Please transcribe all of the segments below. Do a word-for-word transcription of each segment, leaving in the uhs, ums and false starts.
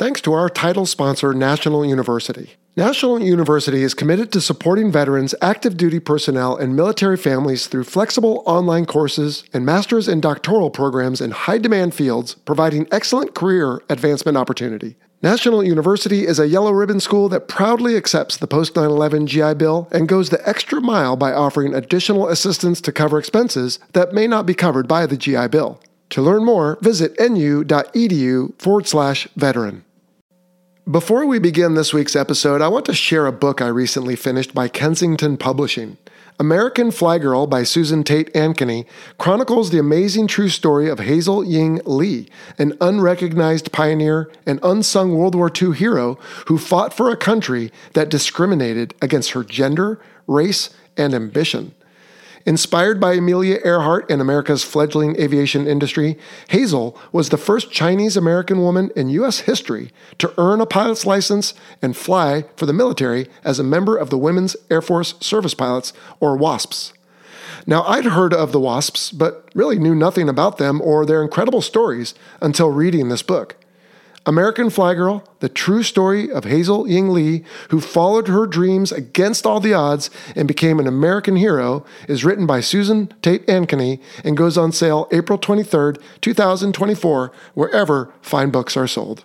thanks to our title sponsor, National University. National University is committed to supporting veterans, active duty personnel, and military families through flexible online courses and master's and doctoral programs in high-demand fields, providing excellent career advancement opportunity. National University is a yellow ribbon school that proudly accepts the post nine eleven G I Bill and goes the extra mile by offering additional assistance to cover expenses that may not be covered by the G I Bill. To learn more, visit nu.edu forward slash veteran. Before we begin this week's episode, I want to share a book I recently finished by Kensington Publishing. American Fly Girl by Susan Tate Ankeny chronicles the amazing true story of Hazel Ying Lee, an unrecognized pioneer and unsung World War Two hero who fought for a country that discriminated against her gender, race, and ambition. Inspired by Amelia Earhart and America's fledgling aviation industry, Hazel was the first Chinese-American woman in U S history to earn a pilot's license and fly for the military as a member of the Women's Air Force Service Pilots, or WASPs. Now, I'd heard of the WASPs, but really knew nothing about them or their incredible stories until reading this book. American Fly Girl, the true story of Hazel Ying Lee, who followed her dreams against all the odds and became an American hero, is written by Susan Tate Ankeny and goes on sale April twenty-third, twenty twenty-four, wherever fine books are sold.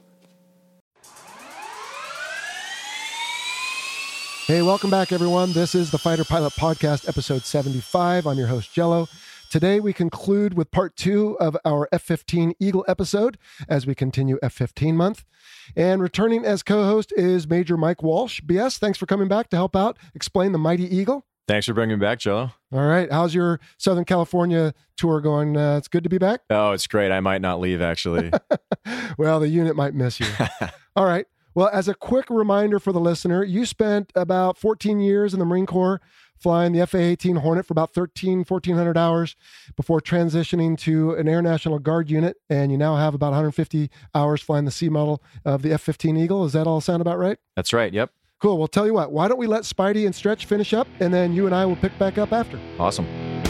Hey, welcome back, everyone. This is the Fighter Pilot Podcast, episode seventy-five. I'm your host, Jello. Today, we conclude with part two of our F fifteen Eagle episode as we continue F fifteen month. And returning as co-host is Major Mike Walsh. B S, thanks for coming back to help out explain the Mighty Eagle. Thanks for bringing me back, Jello. All right. How's your Southern California tour going? Uh, it's good to be back? Oh, it's great. I might not leave, actually. Well, the unit might miss you. All right. Well, as a quick reminder for the listener, you spent about fourteen years in the Marine Corps flying the F A eighteen Hornet for about thirteen, fourteen hundred hours before transitioning to an Air National Guard unit, and you now have about one hundred fifty hours flying the C model of the F fifteen Eagle. Does that all sound about right? That's right, yep. Cool. Well, tell you what, why don't we let Spidey and Stretch finish up, and then you and I will pick back up after. Awesome.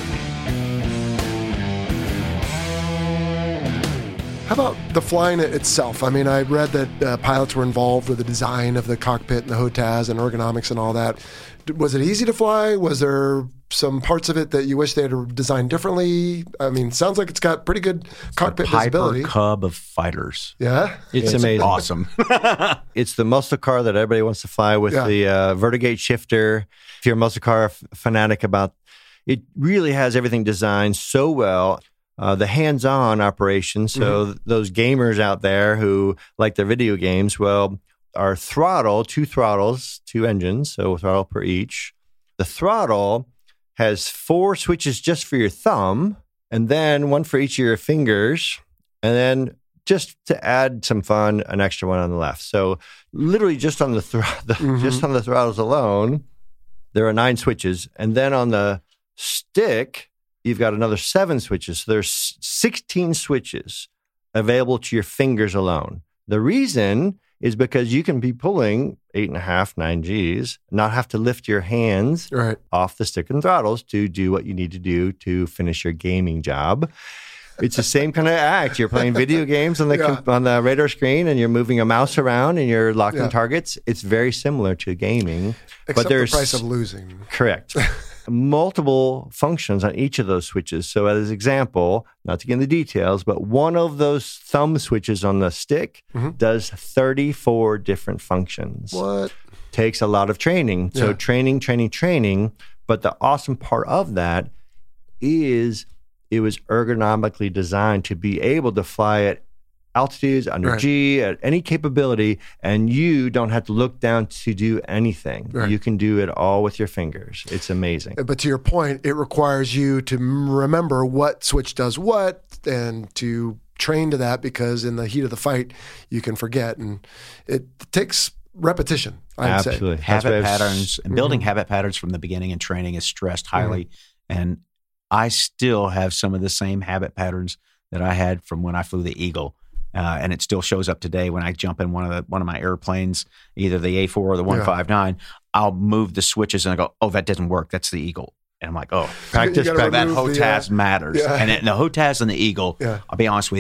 How about the flying itself? I mean, I read that uh, pilots were involved with the design of the cockpit and the H O T A S and ergonomics and all that. Was it easy to fly? Was there some parts of it that you wish they had designed differently? I mean, sounds like it's got pretty good it's cockpit the Piper visibility. Cub of fighters. Yeah? It's, it's amazing. Awesome. It's the muscle car that everybody wants to fly with, yeah. the uh, Vertigate shifter. If you're a muscle car f- fanatic about, it really has everything designed so well. Uh, the hands-on operation, so mm-hmm. th- those gamers out there who like their video games, well, our throttle, two throttles, two engines, so a throttle per each. The throttle has four switches just for your thumb, and then one for each of your fingers, and then just to add some fun, an extra one on the left. So literally just on the, thr- the mm-hmm. just on the throttles alone, there are nine switches, and then on the stick, you've got another seven switches. So there's sixteen switches available to your fingers alone. The reason is because you can be pulling eight and a half, nine Gs, not have to lift your hands right. off the stick and throttles to do what you need to do to finish your gaming job. It's the same kind of act. You're playing video games on the yeah. on the radar screen, and you're moving a mouse around, and you're locking yeah. targets. It's very similar to gaming, except but there's the price of losing. Correct. Multiple functions on each of those switches. So as an example, not to get into details, but one of those thumb switches on the stick mm-hmm. does thirty-four different functions. What? Takes a lot of training. So yeah. training, training, training. But the awesome part of that is it was ergonomically designed to be able to fly at altitudes, under right. G, at any capability, and you don't have to look down to do anything. Right. You can do it all with your fingers. It's amazing. But to your point, it requires you to remember what switch does what and to train to that, because in the heat of the fight, you can forget. And it takes repetition, I'd Absolutely. say. Habit patterns, and building mm-hmm. habit patterns from the beginning and training is stressed highly. Mm-hmm. And I still have some of the same habit patterns that I had from when I flew the Eagle. Uh, and it still shows up today when I jump in one of the, one of my airplanes, either the A four or the one fifty-nine. Yeah. I'll move the switches and I go, oh, that doesn't work. That's the Eagle. And I'm like, oh, practice, practice. That H O T A S uh, matters. Yeah. And, it, and the H O T A S and the Eagle, yeah. I'll be honest with you,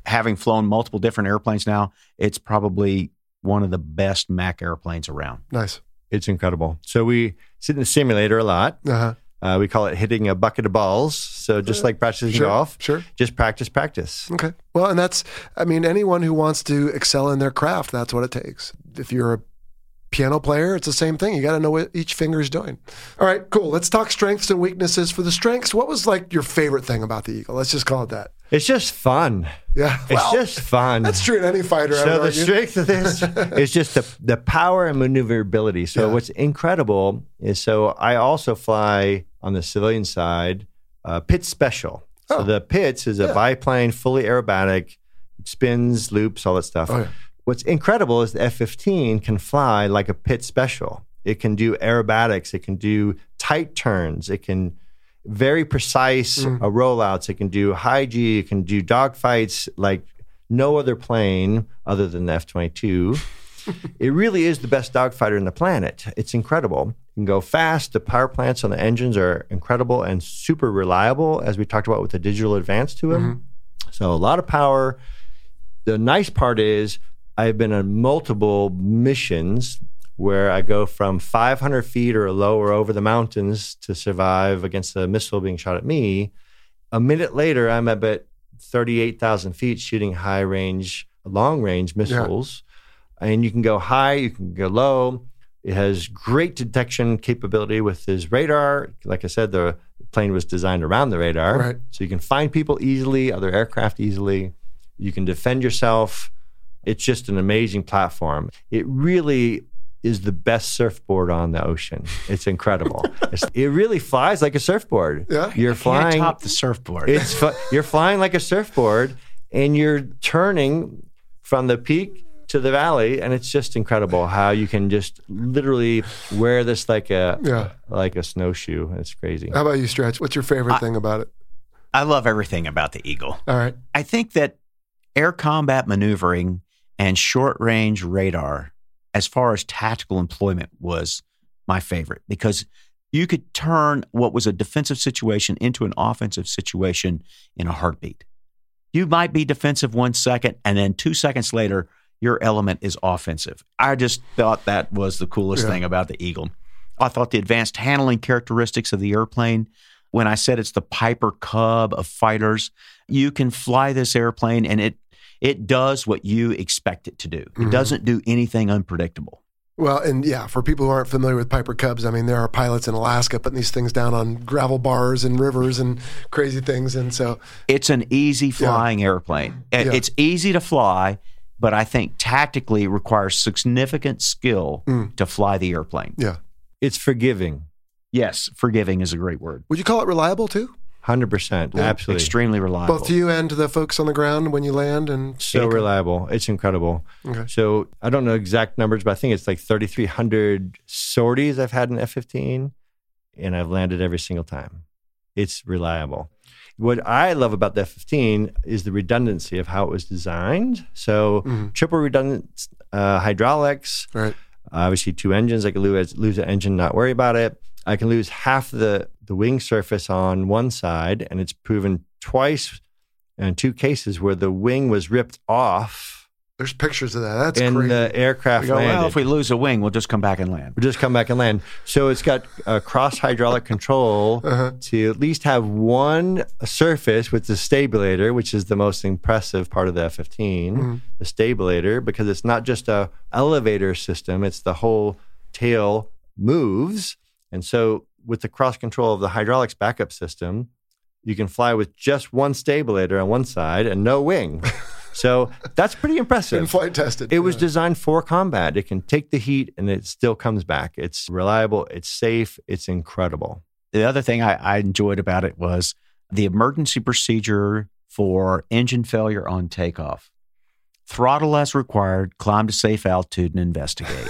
having flown multiple different airplanes now, it's probably one of the best Mac airplanes around. Nice. It's incredible. So we sit in the simulator a lot. Uh-huh. Uh, we call it hitting a bucket of balls. So just like practicing Sure, golf, sure. just practice, practice. Okay. Well, and that's, I mean, anyone who wants to excel in their craft, that's what it takes. If you're a piano player, it's the same thing. You got to know what each finger is doing. All right, cool. Let's talk strengths and weaknesses. For the strengths, what was like your favorite thing about the Eagle? Let's just call it that. It's just fun. Yeah. It's Well, just fun. That's true in any fighter. I So would the argue. strength of this is just the, the power and maneuverability. So Yeah. what's incredible is, so I also fly on the civilian side, uh, Pitts Special. So Oh. the Pitts is a Yeah. biplane, fully aerobatic, it spins, loops, all that stuff. Oh, yeah. What's incredible is the F fifteen can fly like a Pitts Special. It can do aerobatics. It can do tight turns. It can very precise Mm. uh, rollouts. It can do high G. It can do dogfights like no other plane other than the F twenty-two. It really is the best dogfighter in the planet. It's incredible. It can go fast. The power plants on the engines are incredible and super reliable, as we talked about with the digital advance to them. Mm-hmm. So a lot of power. The nice part is I've been on multiple missions where I go from five hundred feet or lower over the mountains to survive against a missile being shot at me. A minute later, I'm at about thirty-eight thousand feet shooting high range, long range missiles. Yeah. And you can go high, you can go low. It has great detection capability with his radar. Like I said, the plane was designed around the radar. Right. So you can find people easily, other aircraft easily. You can defend yourself. It's just an amazing platform. It really is the best surfboard on the ocean. It's incredible. It's, it really flies like a surfboard. Yeah. You're flying. Can't top the surfboard. It's fu- you're flying like a surfboard, and you're turning from the peak to the valley, and it's just incredible how you can just literally wear this like a Yeah. like a snowshoe. It's crazy. How about you, Stretch? What's your favorite I- thing about it? I love everything about the Eagle. All right. I think that air combat maneuvering and short-range radar, as far as tactical employment, was my favorite, because you could turn what was a defensive situation into an offensive situation in a heartbeat. You might be defensive one second, and then two seconds later, your element is offensive. I just thought that was the coolest Yeah. thing about the Eagle. I thought the advanced handling characteristics of the airplane, when I said it's the Piper Cub of fighters, you can fly this airplane and it it does what you expect it to do. It Mm-hmm. doesn't do anything unpredictable. Well, and yeah, for people who aren't familiar with Piper Cubs, I mean, there are pilots in Alaska putting these things down on gravel bars and rivers and crazy things. And so, It's an easy flying airplane. It- Yeah. It's easy to fly, but I think tactically it requires significant skill Mm. to fly the airplane. yeah. It's forgiving. Yes, forgiving is a great word. Would you call it reliable too? one hundred percent. Absolutely. Extremely reliable. Both to you and to the folks on the ground when you land? And So reliable. It's incredible. Okay. So I don't know exact numbers, but I think it's like thirty-three hundred sorties I've had in F fifteen, and I've landed every single time. It's reliable. What I love about the F fifteen is the redundancy of how it was designed. So Mm-hmm. triple redundant uh, hydraulics, Right. obviously two engines. I can lose, lose an engine, not worry about it. I can lose half the, the wing surface on one side, and it's proven twice in two cases where the wing was ripped off There's pictures of that. That's and crazy. the aircraft We go, landed. well, if we lose a wing, we'll just come back and land. We'll just come back and land. So it's got a cross hydraulic control Uh-huh. to at least have one surface with the stabulator, which is the most impressive part of the F fifteen, Mm-hmm. the stabulator, because it's not just a elevator system, it's the whole tail moves. And so with the cross control of the hydraulics backup system, you can fly with just one stabulator on one side and no wing. So that's pretty impressive. And flight tested. It was Yeah. designed for combat. It can take the heat and it still comes back. It's reliable. It's safe. It's incredible. The other thing I, I enjoyed about it was the emergency procedure for engine failure on takeoff. Throttle as required, climb to safe altitude, and investigate.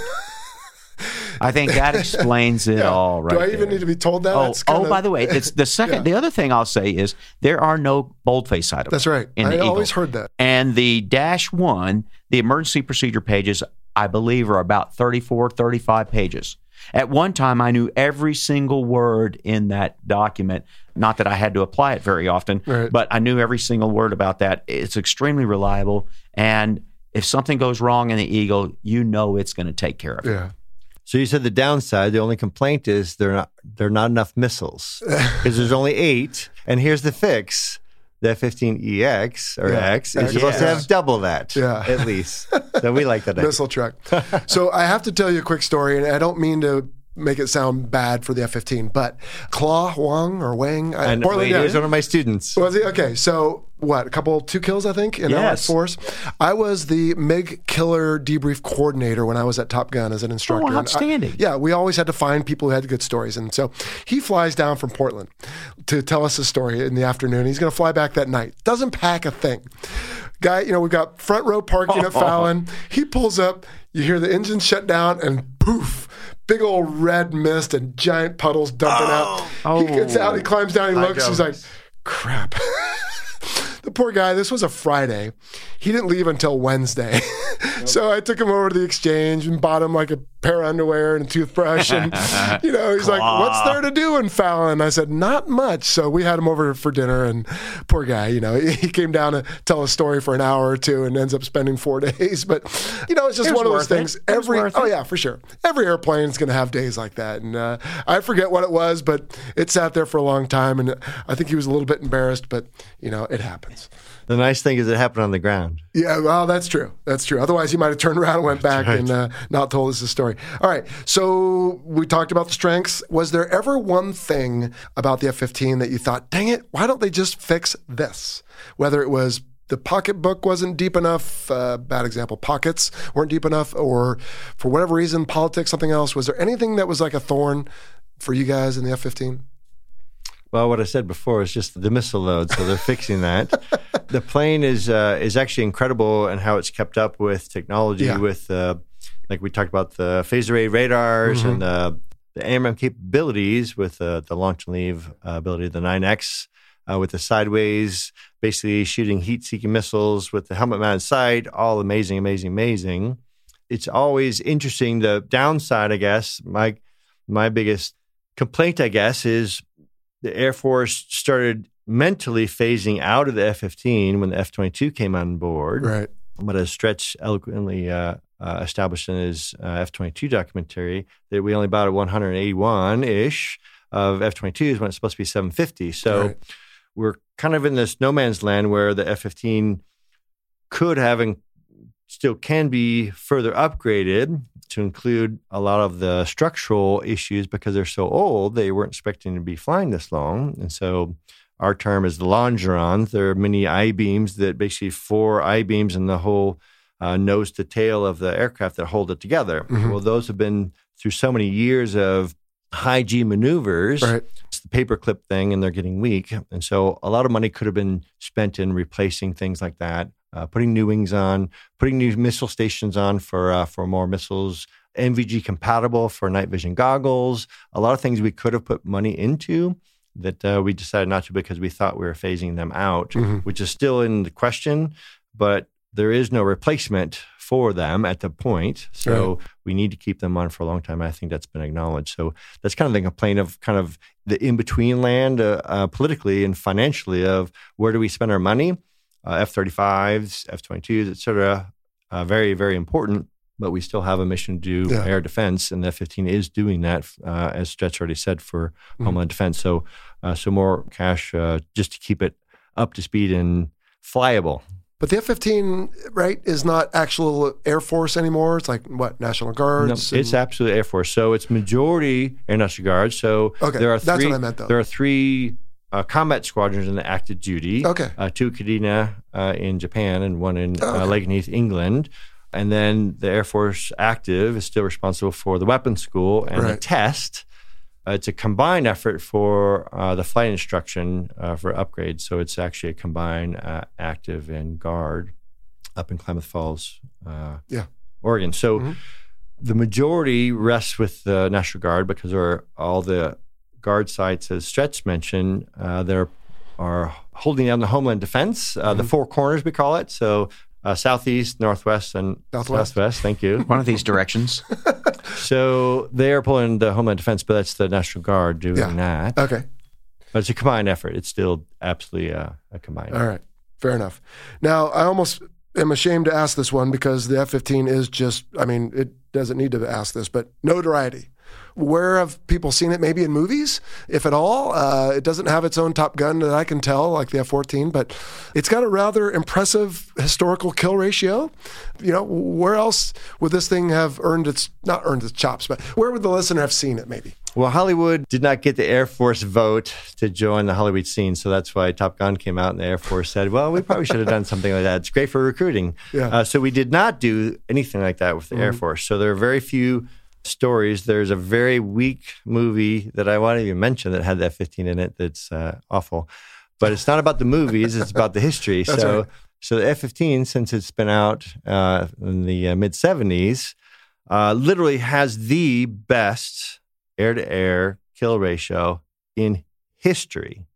I think that explains it Yeah. all right Do I even there. need to be told that? Oh, That's kinda- oh, by the way, it's the second. Yeah. The other thing I'll say is there are no boldface items. That's right. in I the Eagle. always heard that. And the dash one, the emergency procedure pages, I believe, are about thirty-four, thirty-five pages. At one time, I knew every single word in that document. Not that I had to apply it very often, right. but I knew every single word about that. It's extremely reliable. And if something goes wrong in the Eagle, you know it's going to take care of it. Yeah. So you said the downside, the only complaint is there are not, there are not enough missiles because there's only eight. And here's the fix. The F fifteen E X or yeah. X is X, supposed yes. to have double that, yeah. at least. So we like that. Missile truck. So I have to tell you a quick story, and I don't mean to make it sound bad for the F fifteen, but Claw Huang or Wang, I know, Portland, he yeah. was one of my students. Was he? Okay, so what, a couple, two kills, I think, in Yes. Allied Force. I was the M I G killer debrief coordinator when I was at Top Gun as an instructor. Oh, And I- outstanding. yeah, we always had to find people who had good stories. And so he flies down from Portland to tell us a story in the afternoon. He's going to fly back that night. Doesn't pack a thing. Guy, you know, we've got front row parking at Fallon. He pulls up, you hear the engine shut down, and poof, big old red mist and giant puddles dumping out. Oh. He gets out, he climbs down, he Hi, looks, he's Jones. like, crap. The poor guy, this was a Friday. He didn't leave until Wednesday. So I took him over to the exchange and bought him like a pair of underwear and a toothbrush. And, you know, he's like, what's there to do in Fallon? I said, not much. So we had him over for dinner, and poor guy, you know, he came down to tell a story for an hour or two and ends up spending four days. But, you know, it's just It was one of those worth it. things. It was Every, worth oh it. yeah, for sure. Every airplane is going to have days like that. And uh, I forget what it was, but it sat there for a long time. And I think he was a little bit embarrassed, but, you know, it happens. The nice thing is it happened on the ground. Yeah, well, that's true. That's true. Otherwise, he might have turned around and went back right. and uh, not told us the story. All right. So we talked about the strengths. Was there ever one thing about the F fifteen that you thought, dang it, why don't they just fix this? Whether it was the pocketbook wasn't deep enough, uh, bad example, pockets weren't deep enough, or for whatever reason, politics, something else. Was there anything that was like a thorn for you guys in the F fifteen? Well, what I said before is just the missile load, so they're fixing that. The plane is uh, is actually incredible in how it's kept up with technology, Yeah. with uh, like we talked about the phased array radars Mm-hmm. and the, the A M R capabilities with uh, the launch and leave uh, ability of the nine X, uh, with the sideways, basically shooting heat-seeking missiles with the helmet-mounted sight, all amazing, amazing, amazing. It's always interesting. The downside, I guess, my my biggest complaint, I guess, is the Air Force started mentally phasing out of the F fifteen when the F twenty-two came on board. Right. But as Stretch eloquently uh, uh, established in his uh, F twenty-two documentary, that we only bought a one hundred eighty-one-ish of F twenty-twos when it's supposed to be seven fifty. So Right. we're kind of in this no man's land where the F fifteen could have and still can be further upgraded to include a lot of the structural issues because they're so old. They weren't expecting to be flying this long. And so our term is the longerons. There are many I-beams that basically four I-beams in the whole uh, nose to tail of the aircraft that hold it together. Mhm. Well, those have been through so many years of high G maneuvers. Right. It's the paperclip thing, and they're getting weak. And so a lot of money could have been spent in replacing things like that, uh, putting new wings on, putting new missile stations on for uh, for more missiles, N V G compatible for night vision goggles, a lot of things we could have put money into that uh, we decided not to because we thought we were phasing them out, Mhm. which is still in the question, but there is no replacement for them at the point. So Right. we need to keep them on for a long time. I think that's been acknowledged. So that's kind of the complaint of kind of the in-between land uh, uh, politically and financially of where do we spend our money? Uh, F thirty-fives, F twenty-twos, et cetera. Uh, very, very important, but we still have a mission to do Yeah. air defense, and the F fifteen is doing that, uh, as Stretch already said, for Mhm. Homeland Defense. So, uh, so more cash uh, just to keep it up to speed and flyable. But the F fifteen, right, is not actual Air Force anymore. It's like, what, National Guards? No, it's and- absolutely Air Force. So it's majority Air National Guard. So Okay, there are that's three. what I meant, though. There are three uh, combat squadrons in the active duty. Okay. Uh, two Kadena uh, in Japan and one in Oh, okay. uh, Lakenheath, England. And then the Air Force active is still responsible for the weapons school and the Right. test. Uh, it's a combined effort for uh, the flight instruction uh, for upgrades. So it's actually a combined uh, active and guard up in Klamath Falls, uh, Yeah. Oregon. So Mhm. the majority rests with the National Guard because there are all the guard sites, as Stretch mentioned, uh, there are holding down the Homeland Defense, uh, the Mhm. four corners we call it. So uh, southeast, northwest, and Southwest. southwest. Thank you. One of these directions. So they are pulling the Homeland Defense, but that's the National Guard doing Yeah. that. Okay. But it's a combined effort. It's still absolutely uh, a combined All effort. right. Fair enough. Now, I almost am ashamed to ask this one because the F fifteen is just, I mean, it doesn't need to ask this, but notoriety. Where have people seen it? Maybe in movies, if at all. Uh, it doesn't have its own Top Gun that I can tell, like the F fourteen, but it's got a rather impressive historical kill ratio. You know, where else would this thing have earned its, not earned its chops, but where would the listener have seen it maybe? Well, Hollywood did not get the Air Force vote to join the Hollywood scene, so that's why Top Gun came out and the Air Force said, well, we probably should have done something like that. It's great for recruiting. Yeah. Uh, so we did not do anything like that with the mm-hmm. Air Force. So there are very few stories. There's a very weak movie that I won't even mention that had the F fifteen in it that's uh, awful. But it's not about the movies, it's about the history. That's so right. so the F fifteen, since it's been out uh, in the uh, mid-seventies, uh, literally has the best air-to-air kill ratio in history.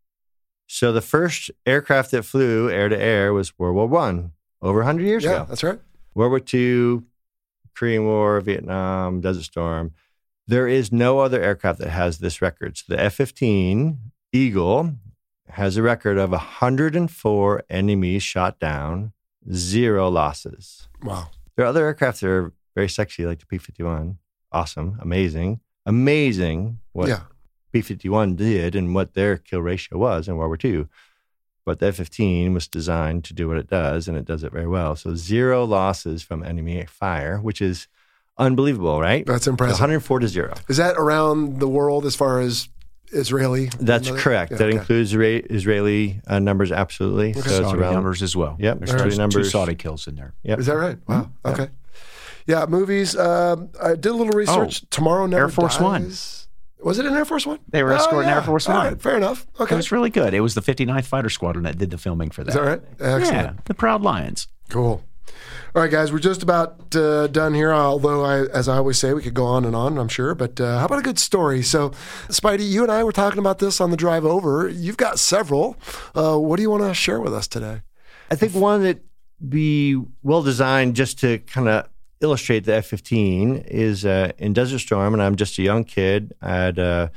So the first aircraft that flew air-to-air was World War One, over one hundred years yeah, ago. That's right. World War Two, Korean War, Vietnam, Desert Storm. There is no other aircraft that has this record. So the F fifteen Eagle has a record of one hundred four enemies shot down, zero losses. Wow. There are other aircraft that are very sexy, like the P fifty-one. Awesome, amazing, amazing what yeah. P fifty-one did and what their kill ratio was in World War Two. But the F fifteen was designed to do what it does, and it does it very well. So zero losses from enemy fire, which is unbelievable, right? That's impressive. one hundred four to zero. Is that around the world as far as Israeli? That's another? correct. Yeah, that okay. includes Ra- Israeli uh, numbers, absolutely. Okay. So So it's Saudi around numbers as well. Yep, There's Saudi two, numbers. two Saudi kills in there. Yep. Is that right? Wow. Mm-hmm. Okay. Yeah, movies. Um, I did a little research. Oh, Tomorrow Never Air Force Dies. One. Was it an Air Force One? They were escorting oh, yeah. Air Force All One. right, fair enough. Okay. It was really good. It was the fifty-ninth Fighter Squadron that did the filming for that. Is that right? Excellent. Yeah, the Proud Lions. Cool. All right, guys, we're just about uh, done here. Although, I, as I always say, we could go on and on, I'm sure. But uh, how about a good story? So, Spidey, you and I were talking about this on the drive over. You've got several. Uh, what do you want to share with us today? I think one that be well designed just to kind of illustrate the F fifteen is uh, in Desert Storm, and I'm just a young kid. I had uh,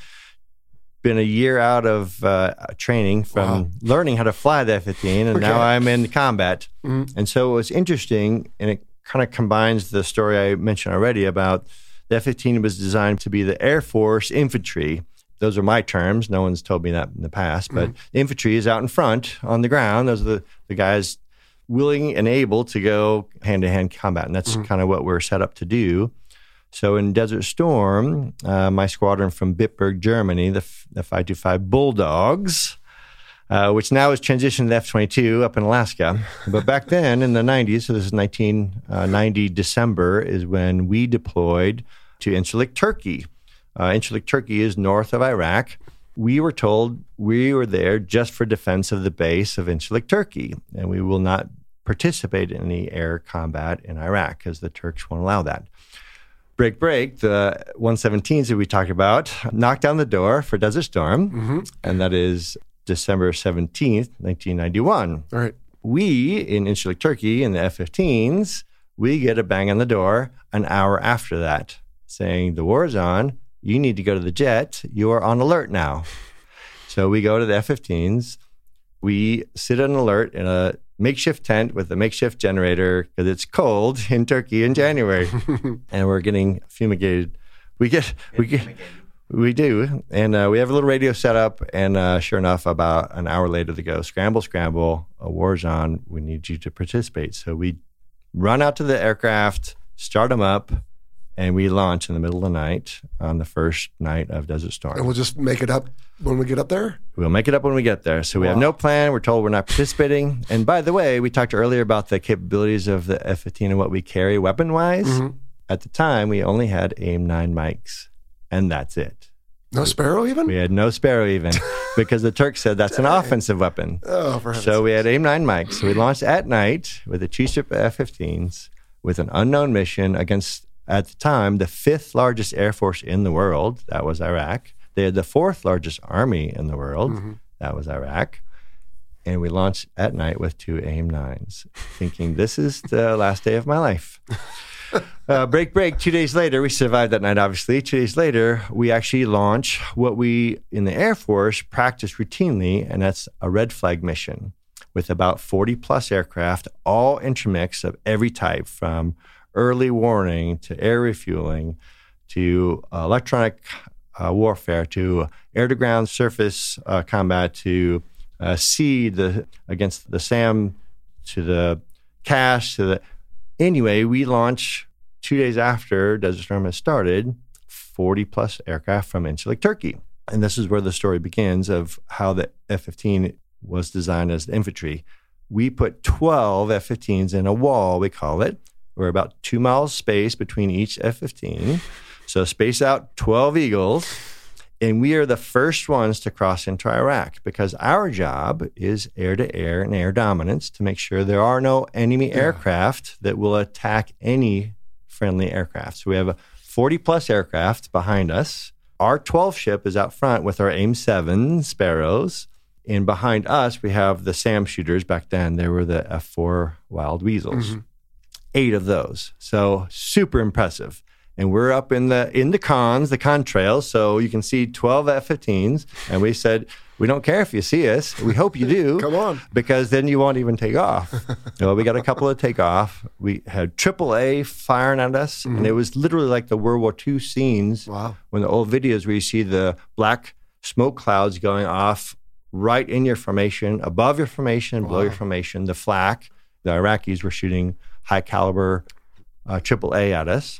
been a year out of uh, training from Wow. learning how to fly the F fifteen, and Okay. now I'm in combat. Mm-hmm. And so it was interesting, and it kind of combines the story I mentioned already about the F fifteen was designed to be the Air Force infantry. Those are my terms. No one's told me that in the past, but Mm-hmm. infantry is out in front on the ground. Those are the, the guys willing and able to go hand-to-hand combat, and that's Mm-hmm. kind of what we're set up to do. So in Desert Storm, uh, my squadron from Bitburg, Germany, the, the five two five Bulldogs, uh, which now has transitioned to the F twenty-two up in Alaska. But back then in the nineties, so this is nineteen ninety December, is when we deployed to Incirlik, Turkey. Uh, Incirlik, Turkey is north of Iraq. We were told we were there just for defense of the base of Incirlik, Turkey, and we will not participate in any air combat in Iraq because the Turks won't allow that. Break, break, the one seventeens that we talked about knocked down the door for Desert Storm, Mm-hmm. and that is December seventeenth, nineteen ninety-one. All right. We, in Incirlik, Turkey, in the F fifteens, we get a bang on the door an hour after that, saying, the war is on, you need to go to the jet, you are on alert now. So we go to the F fifteens, we sit on alert in a makeshift tent with a makeshift generator because it's cold in Turkey in January, and we're getting fumigated. We get, we get, we do, and uh, we have a little radio set up, and uh, sure enough, about an hour later they go, scramble, scramble, a war's on, we need you to participate. So we run out to the aircraft, start them up, and we launch in the middle of the night on the first night of Desert Storm. And we'll just make it up when we get up there? We'll make it up when we get there. So we have Wow. no plan. We're told we're not participating. And by the way, we talked earlier about the capabilities of the F fifteen and what we carry weapon-wise. Mm-hmm. At the time, we only had AIM nine mics, and that's it. No Sparrow even? We had no Sparrow even because the Turks said that's an offensive weapon. Oh, for heaven's So we had AIM nine mics. So we launched at night with the two-ship F fifteens with an unknown mission against, at the time, the fifth largest air force in the world. That was Iraq. They had the fourth largest army in the world. Mm-hmm. That was Iraq. And we launched at night with two AIM nines, thinking this is the last day of my life. uh, break, break. Two days later, we survived that night, obviously. Two days later, we actually launch what we in the Air Force practice routinely, and that's a red flag mission with about forty plus aircraft, all intermix of every type, from early warning to air refueling to uh, electronic uh, warfare to air-to-ground surface uh, combat to uh, sea the, against the SAM to the cash to the... Anyway, we launch two days after Desert Storm has started, forty plus aircraft from Incirlik, Turkey. And this is where the story begins of how the F fifteen was designed as infantry. We put twelve F fifteens in a wall, we call it. We're about two miles space between each F fifteen. So space out twelve Eagles. And we are the first ones to cross into Iraq because our job is air-to-air and air dominance to make sure there are no enemy yeah. aircraft that will attack any friendly aircraft. So we have a forty plus aircraft behind us. Our twelve ship is out front with our AIM seven Sparrows. And behind us, we have the SAM shooters. Back then, they were the F four Wild Weasels. Mm-hmm. Eight of those. So super impressive. And we're up in the in the cons, the contrails, so you can see twelve F fifteens. And we said, we don't care if you see us. We hope you do. Come on. Because then you won't even take off. Well, we got a couple of takeoff. We had triple A firing at us. Mm-hmm. And it was literally like the World War Two scenes. Wow. When the old videos where you see the black smoke clouds going off right in your formation, above your formation, below wow. your formation, the flak. The Iraqis were shooting high caliber uh, triple A at us.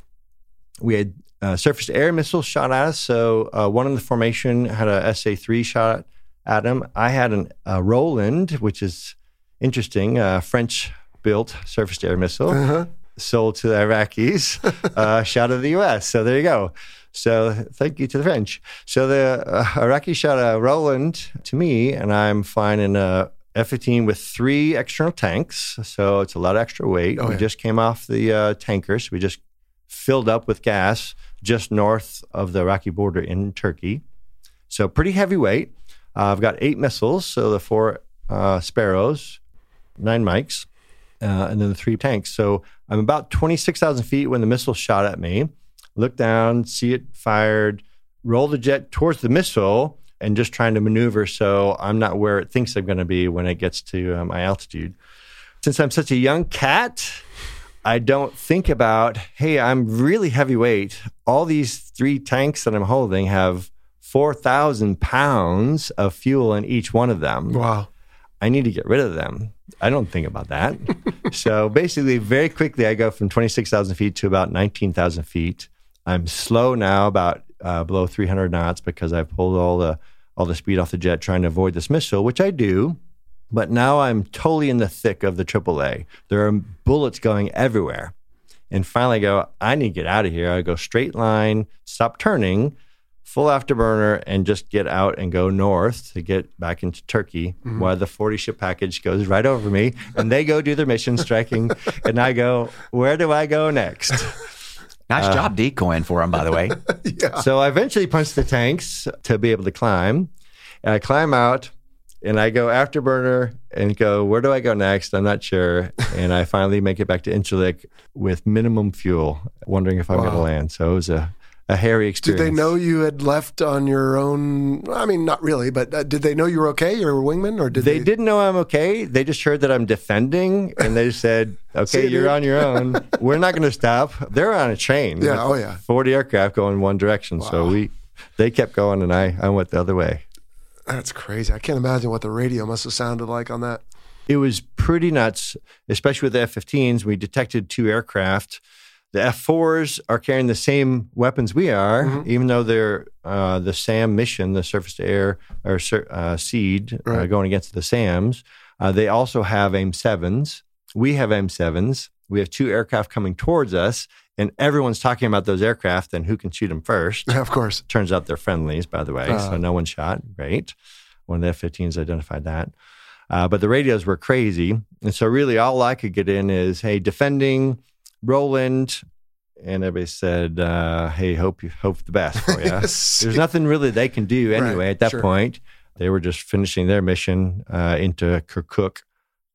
We had uh, surface air missiles shot at us. So uh, one in the formation had a S A three shot at him. I had an, a Roland, which is interesting, a French-built surface to air missile uh-huh. sold to the Iraqis, uh, shot at the U S. So there you go. So thank you to the French. So the uh, Iraqis shot a Roland to me, and I'm flying in a F fifteen with three external tanks. So it's a lot of extra weight. Oh, we yeah. just came off the uh, tankers. We just filled up with gas just north of the Iraqi border in Turkey. So pretty heavy weight. Uh, I've got eight missiles, so the four uh, Sparrows, nine mics, uh, and then the three tanks. So I'm about twenty-six thousand feet when the missile shot at me. Look down, see it fired, roll the jet towards the missile, and just trying to maneuver so I'm not where it thinks I'm going to be when it gets to uh, my altitude. Since I'm such a young cat, I don't think about, hey, I'm really heavyweight. All these three tanks that I'm holding have four thousand pounds of fuel in each one of them. Wow. I need to get rid of them. I don't think about that. So basically, very quickly, I go from twenty-six thousand feet to about nineteen thousand feet. I'm slow now, about uh, below three hundred knots, because I've pulled all the all the speed off the jet trying to avoid this missile, which I do. But now I'm totally in the thick of the triple A. There are bullets going everywhere. And finally I go, I need to get out of here. I go straight line, stop turning, full afterburner, and just get out and go north to get back into Turkey, mm-hmm. while the forty ship package goes right over me. And they go do their mission striking. And I go, where do I go next? Nice uh, job decoying for them, by the way. Yeah. So I eventually punch the tanks to be able to climb. And I climb out, and I go afterburner and go, where do I go next? I'm not sure. And I finally make it back to Incirlik with minimum fuel, wondering if I'm wow. going to land. So it was a, a hairy experience. Did they know you had left on your own? I mean, not really, but uh, did they know you were okay? You're a wingman? Or did they, they didn't know I'm okay. They just heard that I'm defending, and they just said, okay, you're on your own. We're not going to stop. They're on a train. Yeah, oh yeah. forty aircraft going one direction. Wow. So we, they kept going, and I, I went the other way. That's crazy. I can't imagine what the radio must have sounded like on that. It was pretty nuts, especially with the F fifteens. We detected two aircraft. The F fours are carrying the same weapons we are, mm-hmm. even though they're uh, the SAM mission, the surface-to-air or uh, SEAD, right. uh, going against the SAMs. Uh, they also have AIM sevens. We have AIM sevens. We have two aircraft coming towards us, and everyone's talking about those aircraft and who can shoot them first. Yeah, of course. Turns out they're friendlies, by the way, uh, so no one shot. Great. One of the F fifteens identified that. Uh, but the radios were crazy. And so really all I could get in is, hey, defending, Roland, and everybody said, uh, hey, hope you hope the best for you. Yes. There's nothing really they can do anyway right, at that sure. point. They were just finishing their mission uh, into Kirkuk,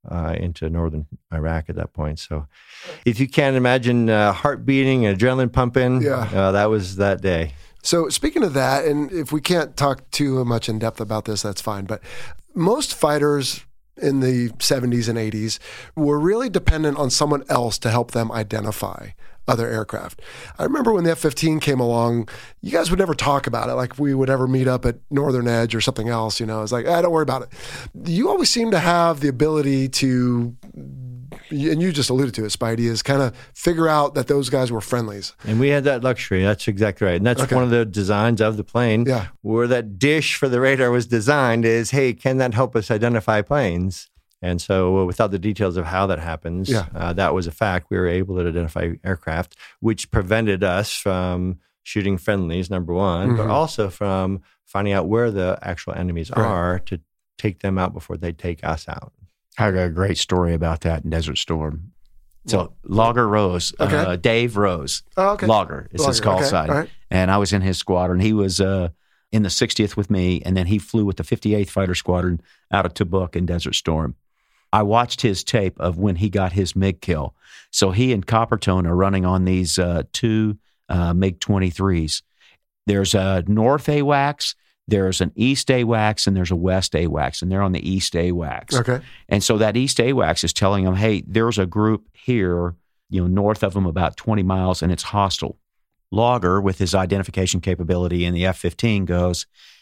uh, into northern Iraq at that point. So if you can imagine uh, heart beating, adrenaline pumping, Yeah. uh, that was that day. So speaking of that, and if we can't talk too much in depth about this, that's fine. But most fighters in the seventies and eighties were really dependent on someone else to help them identify other aircraft. I remember when the F fifteen came along, you guys would never talk about it like we would ever meet up at Northern Edge or something else. You know, it's like, ah, don't worry about it. You always seem to have the ability to, and you just alluded to it, Spidey, is kind of figure out that those guys were friendlies. And we had that luxury. That's exactly right. And that's Okay. one of the designs of the plane. Yeah. Where that dish for the radar was designed is, hey, can that help us identify planes? And so uh, without the details of how that happens, Yeah. uh, that was a fact. We were able to identify aircraft, which prevented us from shooting friendlies, number one, Mhm. but also from finding out where the actual enemies Right. are to take them out before they take us out. I got a great story about that in Desert Storm. So Logger Rose, Okay. uh, Dave Rose, Oh, okay. Logger is his Logger, call okay, sign. all right. And I was in his squadron. He was uh, in the sixtieth with me, and then he flew with the fifty-eighth Fighter Squadron out of Tabuk in Desert Storm. I watched his tape of when he got his MiG kill. So he and Coppertone are running on these uh, two uh, MiG twenty-threes. There's a North A WACS, there's an East A WACS, and there's a West A WACS, and they're on the East A WACS. Okay. And so that East A WACS is telling them, hey, there's a group here, you know, north of them about twenty miles, and it's hostile. Logger, with his identification capability in the F fifteen, goes,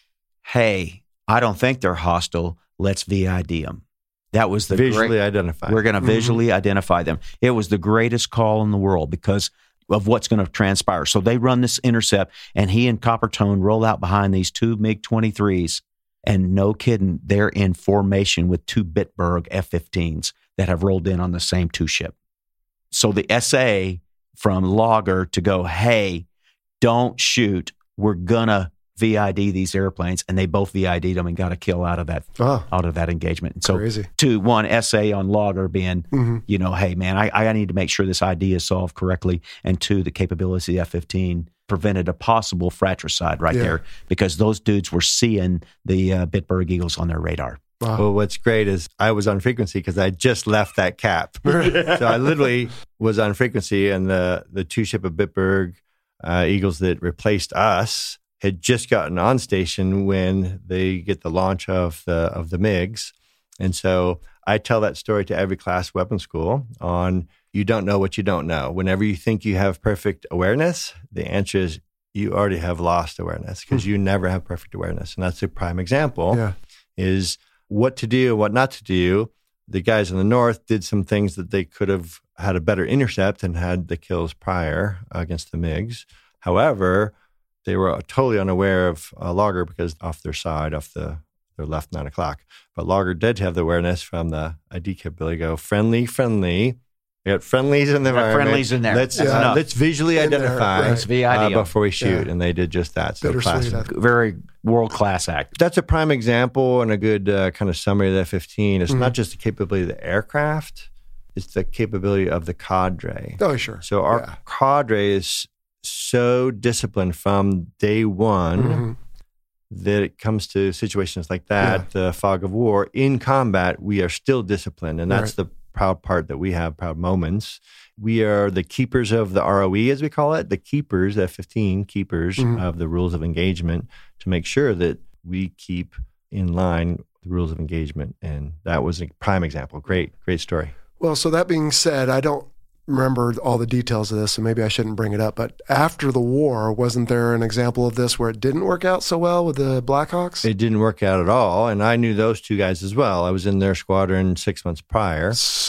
hey, I don't think they're hostile. Let's V I D them. That was the Visually great, identified. we're going to Mhm. visually identify them. It was the greatest call in the world because of what's going to transpire. So they run this intercept, and he and Coppertone roll out behind these two MiG twenty-threes. And no kidding, they're in formation with two Bitburg F fifteens that have rolled in on the same two ship. So the S A from Logger to go, hey, don't shoot. We're going to V I D these airplanes. And they both V I D'd them and got a kill out of that Oh, out of that engagement. And so crazy. two, one S A on Logger being, Mhm. you know, hey, man, I, I need to make sure this I D is solved correctly. And two, the capability of the F fifteen prevented a possible fratricide right Yeah. there because those dudes were seeing the uh, Bitburg Eagles on their radar. Wow. Well, what's great is I was on frequency because I just left that cap. So I literally was on frequency, and the, the two ship of Bitburg uh, Eagles that replaced us had just gotten on station when they get the launch of the of the MiGs. And so I tell that story to every class weapons school on you don't know what you don't know. Whenever you think you have perfect awareness, the answer is you already have lost awareness because you never have perfect awareness. And that's a prime example Yeah. is what to do and what not to do. The guys in the north did some things that they could have had a better intercept and had the kills prior against the MiGs. However, they were totally unaware of uh, Logger because off their side, off the their left nine o'clock. But Logger did have the awareness from the I D capability. Go friendly, friendly. We got friendlies in the Got environment. friendlies in there. Let's That's uh, enough. let's visually In there, identify right. Let's V I D uh, 'em. before we shoot, Yeah. and they did just that. So Bittersweet. classic. Very world-class act. That's a prime example and a good uh, kind of summary of the F fifteen. It's Mhm. not just the capability of the aircraft, it's the capability of the cadre. Oh, sure. So our Yeah. cadre is so disciplined from day one Mhm. that it comes to situations like that, the fog of war, in combat, we are still disciplined. And that's the proud part that we have, proud moments. We are the keepers of the R O E, as we call it, the keepers, F fifteen keepers Mhm. of the rules of engagement to make sure that we keep in line the rules of engagement. And that was a prime example. Great, great story. Well, so that being said, I don't remember all the details of this, so maybe I shouldn't bring it up. But after the war, wasn't there an example of this where it didn't work out so well with the Blackhawks? It didn't work out at all. And I knew those two guys as well. I was in their squadron six months prior.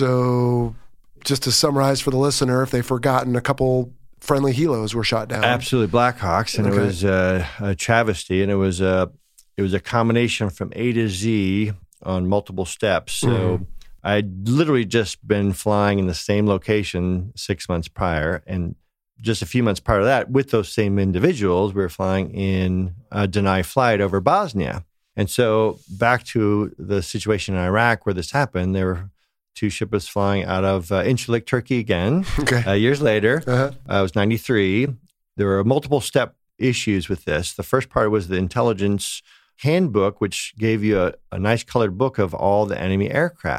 So, just to summarize for the listener, if they've forgotten, a couple friendly helos were shot down. Absolutely, Blackhawks, and Okay. it was uh, a travesty, and it was a it was a combination from A to Z on multiple steps. So Mhm. I'd literally just been flying in the same location six months prior, and just a few months prior to that, with those same individuals, we were flying in a deny flight over Bosnia. And so back to the situation in Iraq where this happened, there were two ships flying out of uh, Incirlik, Turkey again. Okay. Uh, years later, Uh-huh. uh, it was ninety-three. There were multiple step issues with this. The first part was the intelligence handbook, which gave you a, a nice colored book of all the enemy aircraft.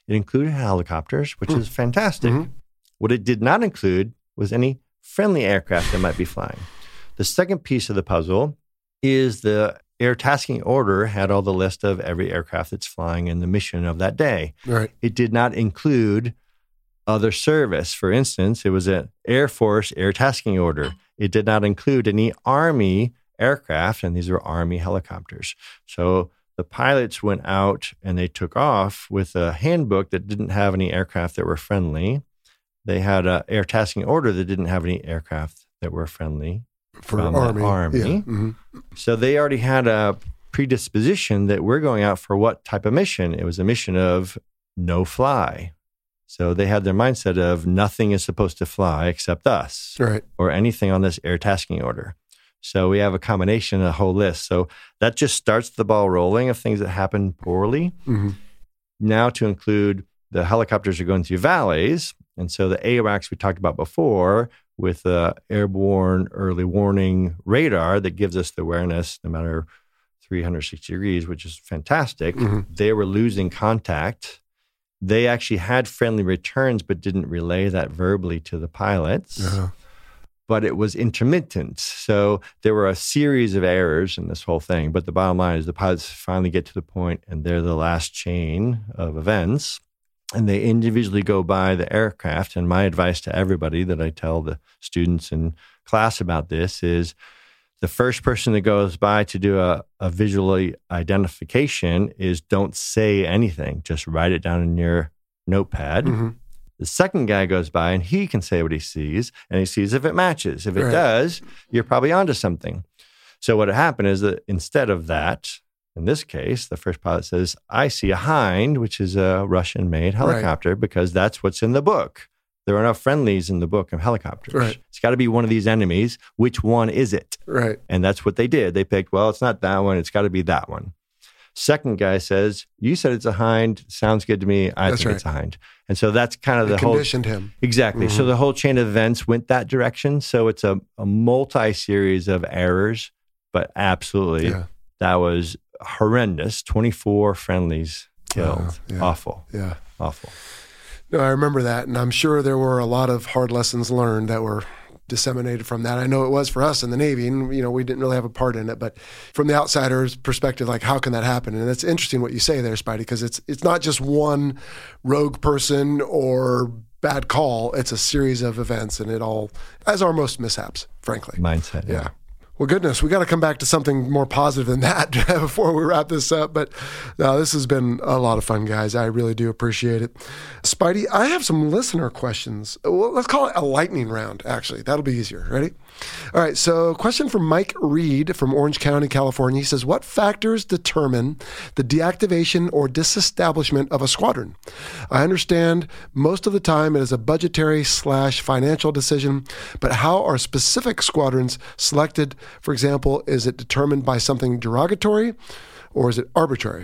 It included helicopters, which is fantastic. Mm-hmm. What it did not include was any friendly aircraft that might be flying. The second piece of the puzzle is the Air Tasking Order had all the list of every aircraft that's flying in the mission of that day. Right. It did not include other service. For instance, it was an Air Force Air Tasking Order. It did not include any Army aircraft, and these were Army helicopters. So the pilots went out and they took off with a handbook that didn't have any aircraft that were friendly. They had an Air Tasking Order that didn't have any aircraft that were friendly. For from Army. the Army. Yeah. Mm-hmm. So they already had a predisposition that we're going out for what type of mission? It was a mission of no fly. So they had their mindset of nothing is supposed to fly except us Right. or anything on this Air Tasking Order. So we have a combination, a whole list. So that just starts the ball rolling of things that happen poorly. Mm-hmm. Now to include the helicopters are going through valleys. And so the AWACS we talked about before with the airborne early warning radar that gives us the awareness no matter three hundred sixty degrees, which is fantastic. Mm-hmm. They were losing contact. They actually had friendly returns, but didn't relay that verbally to the pilots. Uh-huh. But it was intermittent. So there were a series of errors in this whole thing. But the bottom line is the pilots finally get to the point and they're the last chain of events. And they individually go by the aircraft. And my advice to everybody that I tell the students in class about this is the first person that goes by to do a, a visual identification is don't say anything. Just write it down in your notepad. Mm-hmm. The second guy goes by and he can say what he sees, and he sees if it matches. If it Right. does, you're probably onto something. So what happened is that instead of that, in this case, the first pilot says, I see a Hind, which is a Russian-made helicopter, right. because that's what's in the book. There are no friendlies in the book of helicopters. Right. It's got to be one of these enemies. Which one is it? Right. And that's what they did. They picked, well, it's not that one. It's got to be that one. Second guy says, you said it's a Hind. Sounds good to me. I That's think right. it's a Hind. And so that's kind of It the whole... conditioned him. Exactly. Mm-hmm. So the whole chain of events went that direction. So it's a, a multi-series of errors, but absolutely Yeah. that was horrendous. twenty-four friendlies killed. Uh, yeah. Awful. Yeah. Awful. No, I remember that. And I'm sure there were a lot of hard lessons learned that were disseminated from that. I know it was for us in the Navy, and you know we didn't really have a part in it. But from the outsider's perspective, like how can that happen? And it's interesting what you say there, Spidey, because it's it's not just one rogue person or bad call. It's a series of events, and it all, as are most mishaps, frankly. Mindset. Yeah. Well, goodness, we got to come back to something more positive than that before we wrap this up. But no, this has been a lot of fun, guys. I really do appreciate it. Spidey, I have some listener questions. Well, let's call it a lightning round, actually. That'll be easier. Ready? All right. So, question from Mike Reed from Orange County, California. He says, what factors determine the deactivation or disestablishment of a squadron? I understand most of the time it is a budgetary slash financial decision, but how are specific squadrons selected? For example, is it determined by something derogatory or is it arbitrary?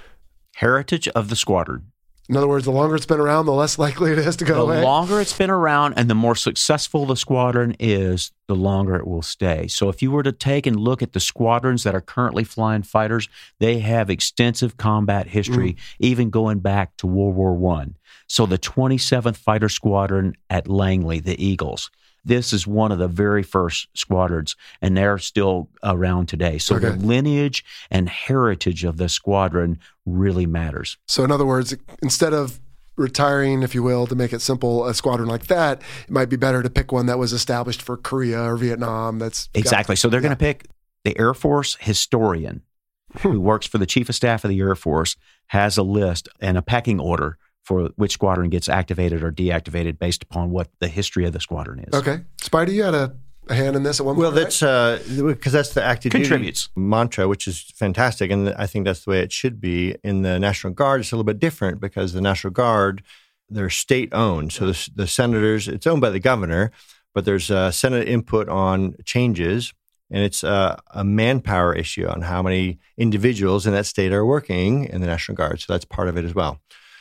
Heritage of the squadron. In other words, the longer it's been around, the less likely it is to go The away. longer it's been around and the more successful the squadron is, the longer it will stay. So if you were to take and look at the squadrons that are currently flying fighters, they have extensive combat history, mm. even going back to World War One. So the twenty-seventh Fighter Squadron at Langley, the Eagles, this is one of the very first squadrons, and they're still around today. So Okay. the lineage and heritage of the squadron really matters. So in other words, instead of retiring, if you will, to make it simple, a squadron like that, it might be better to pick one that was established for Korea or Vietnam. That's Exactly. got, So they're yeah. going to pick the Air Force historian who works for the Chief of Staff of the Air Force, has a list and a pecking order for which squadron gets activated or deactivated based upon what the history of the squadron is. Okay. Spidey, you had a, a hand in this at one Well, point, that's uh, because that's the active Contributes. duty mantra, which is fantastic, and I think that's the way it should be. In the National Guard, it's a little bit different because the National Guard, they're state-owned. So the, the senators, it's owned by the governor, but there's uh, Senate input on changes, and it's uh, a manpower issue on how many individuals in that state are working in the National Guard. So that's part of it as well.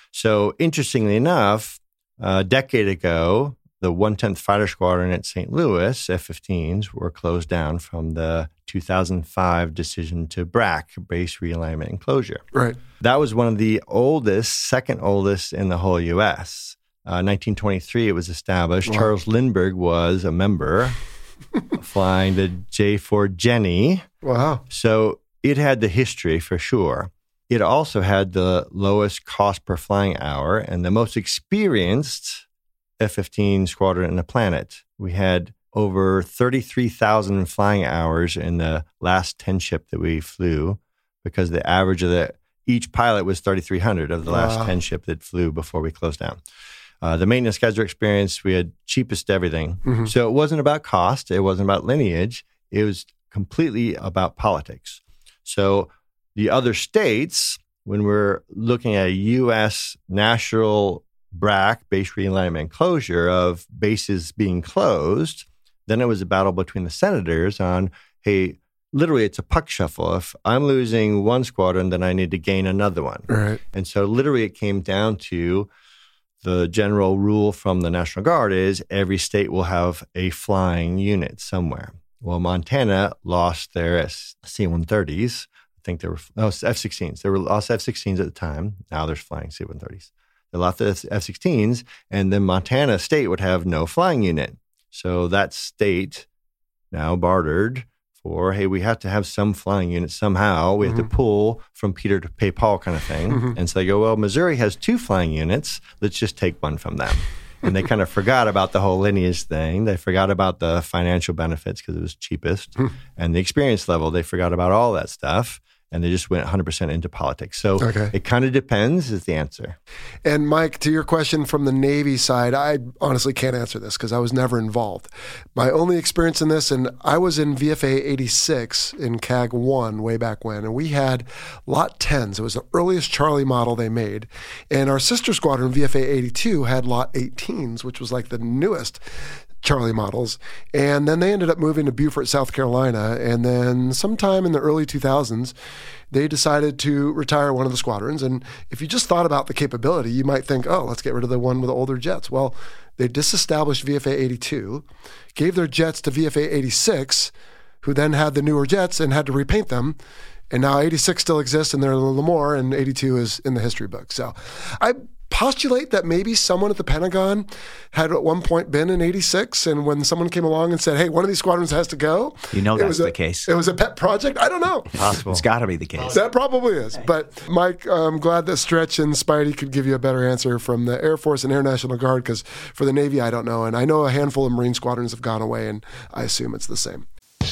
So interestingly enough, a decade ago, the one tenth Fighter Squadron at Saint Louis, F fifteens, were closed down from the two thousand five decision to B R A C, Base Realignment and Closure. Right. That was one of the oldest, second oldest in the whole U S. Uh, nineteen twenty-three, it was established. Wow. Charles Lindbergh was a member flying the J four Jenny. Wow. So it had the history for sure. It also had the lowest cost per flying hour and the most experienced F fifteen squadron on the planet. We had over thirty-three thousand flying hours in the last ten ship that we flew, because the average of the each pilot was thirty-three hundred of the last wow. ten ship that flew before we closed down. Uh, the maintenance guys were experienced. We had cheapest everything. Mm-hmm. So it wasn't about cost. It wasn't about lineage. It was completely about politics. So the other states, when we're looking at a U S national B R A C, base realignment and closure of bases being closed, then it was a battle between the senators on, hey, literally it's a puck shuffle. If I'm losing one squadron, then I need to gain another one. Right. And so literally it came down to the general rule from the National Guard is every state will have a flying unit somewhere. Well, Montana lost their C one thirties. I think they were oh, F sixteens. They were lost F sixteens at the time. Now there's flying C one thirties. They lost the F sixteens, and then Montana state would have no flying unit. So that state now bartered for, hey, we have to have some flying unit somehow. We mm-hmm. have to pull from Peter to pay Paul kind of thing. Mm-hmm. And so they go, well, Missouri has two flying units. Let's just take one from them. And they kind of forgot about the whole lineage thing. They forgot about the financial benefits because it was cheapest. Mm-hmm. And the experience level, they forgot about all that stuff. And they just went one hundred percent into politics. So okay. It kind of depends is the answer. And Mike, to your question from the Navy side, I honestly can't answer this because I was never involved. My only experience in this, and I was in V F A eighty-six in C A G one way back when, and we had Lot tens. It was the earliest Charlie model they made. And our sister squadron, V F A eighty-two, had Lot eighteens, which was like the newest Charlie models. And then they ended up moving to Beaufort, South Carolina. And then sometime in the early two thousands, they decided to retire one of the squadrons. And if you just thought about the capability, you might think, oh, let's get rid of the one with the older jets. Well, they disestablished V F A eighty-two, gave their jets to V F A eighty-six, who then had the newer jets and had to repaint them. And now eighty-six still exists and they're in Lemoore, and eighty-two is in the history book. So I postulate that maybe someone at the Pentagon had at one point been in eighty-six, and when someone came along and said, hey, one of these squadrons has to go. You know that's a, the case. It was a pet project. I don't know. Possible. It's got to be the case. That probably is. But Mike, I'm glad that Stretch and Spidey could give you a better answer from the Air Force and Air National Guard, because for the Navy, I don't know. And I know a handful of Marine squadrons have gone away, and I assume it's the same.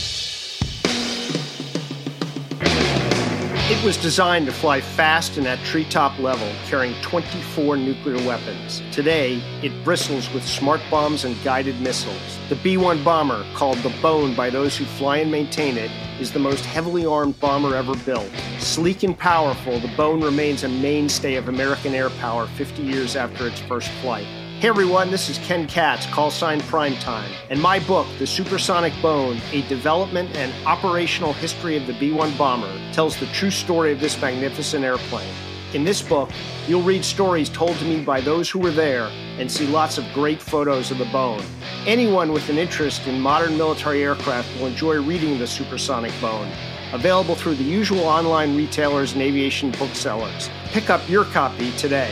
It was designed to fly fast and at treetop level, carrying twenty-four nuclear weapons. Today, it bristles with smart bombs and guided missiles. The B one bomber, called the Bone by those who fly and maintain it, is the most heavily armed bomber ever built. Sleek and powerful, the Bone remains a mainstay of American air power fifty years after its first flight. Hey everyone, this is Ken Katz, call sign Primetime, and my book, The Supersonic Bone, A Development and Operational History of the B one Bomber, tells the true story of this magnificent airplane. In this book, you'll read stories told to me by those who were there and see lots of great photos of the Bone. Anyone with an interest in modern military aircraft will enjoy reading The Supersonic Bone, available through the usual online retailers and aviation booksellers. Pick up your copy today.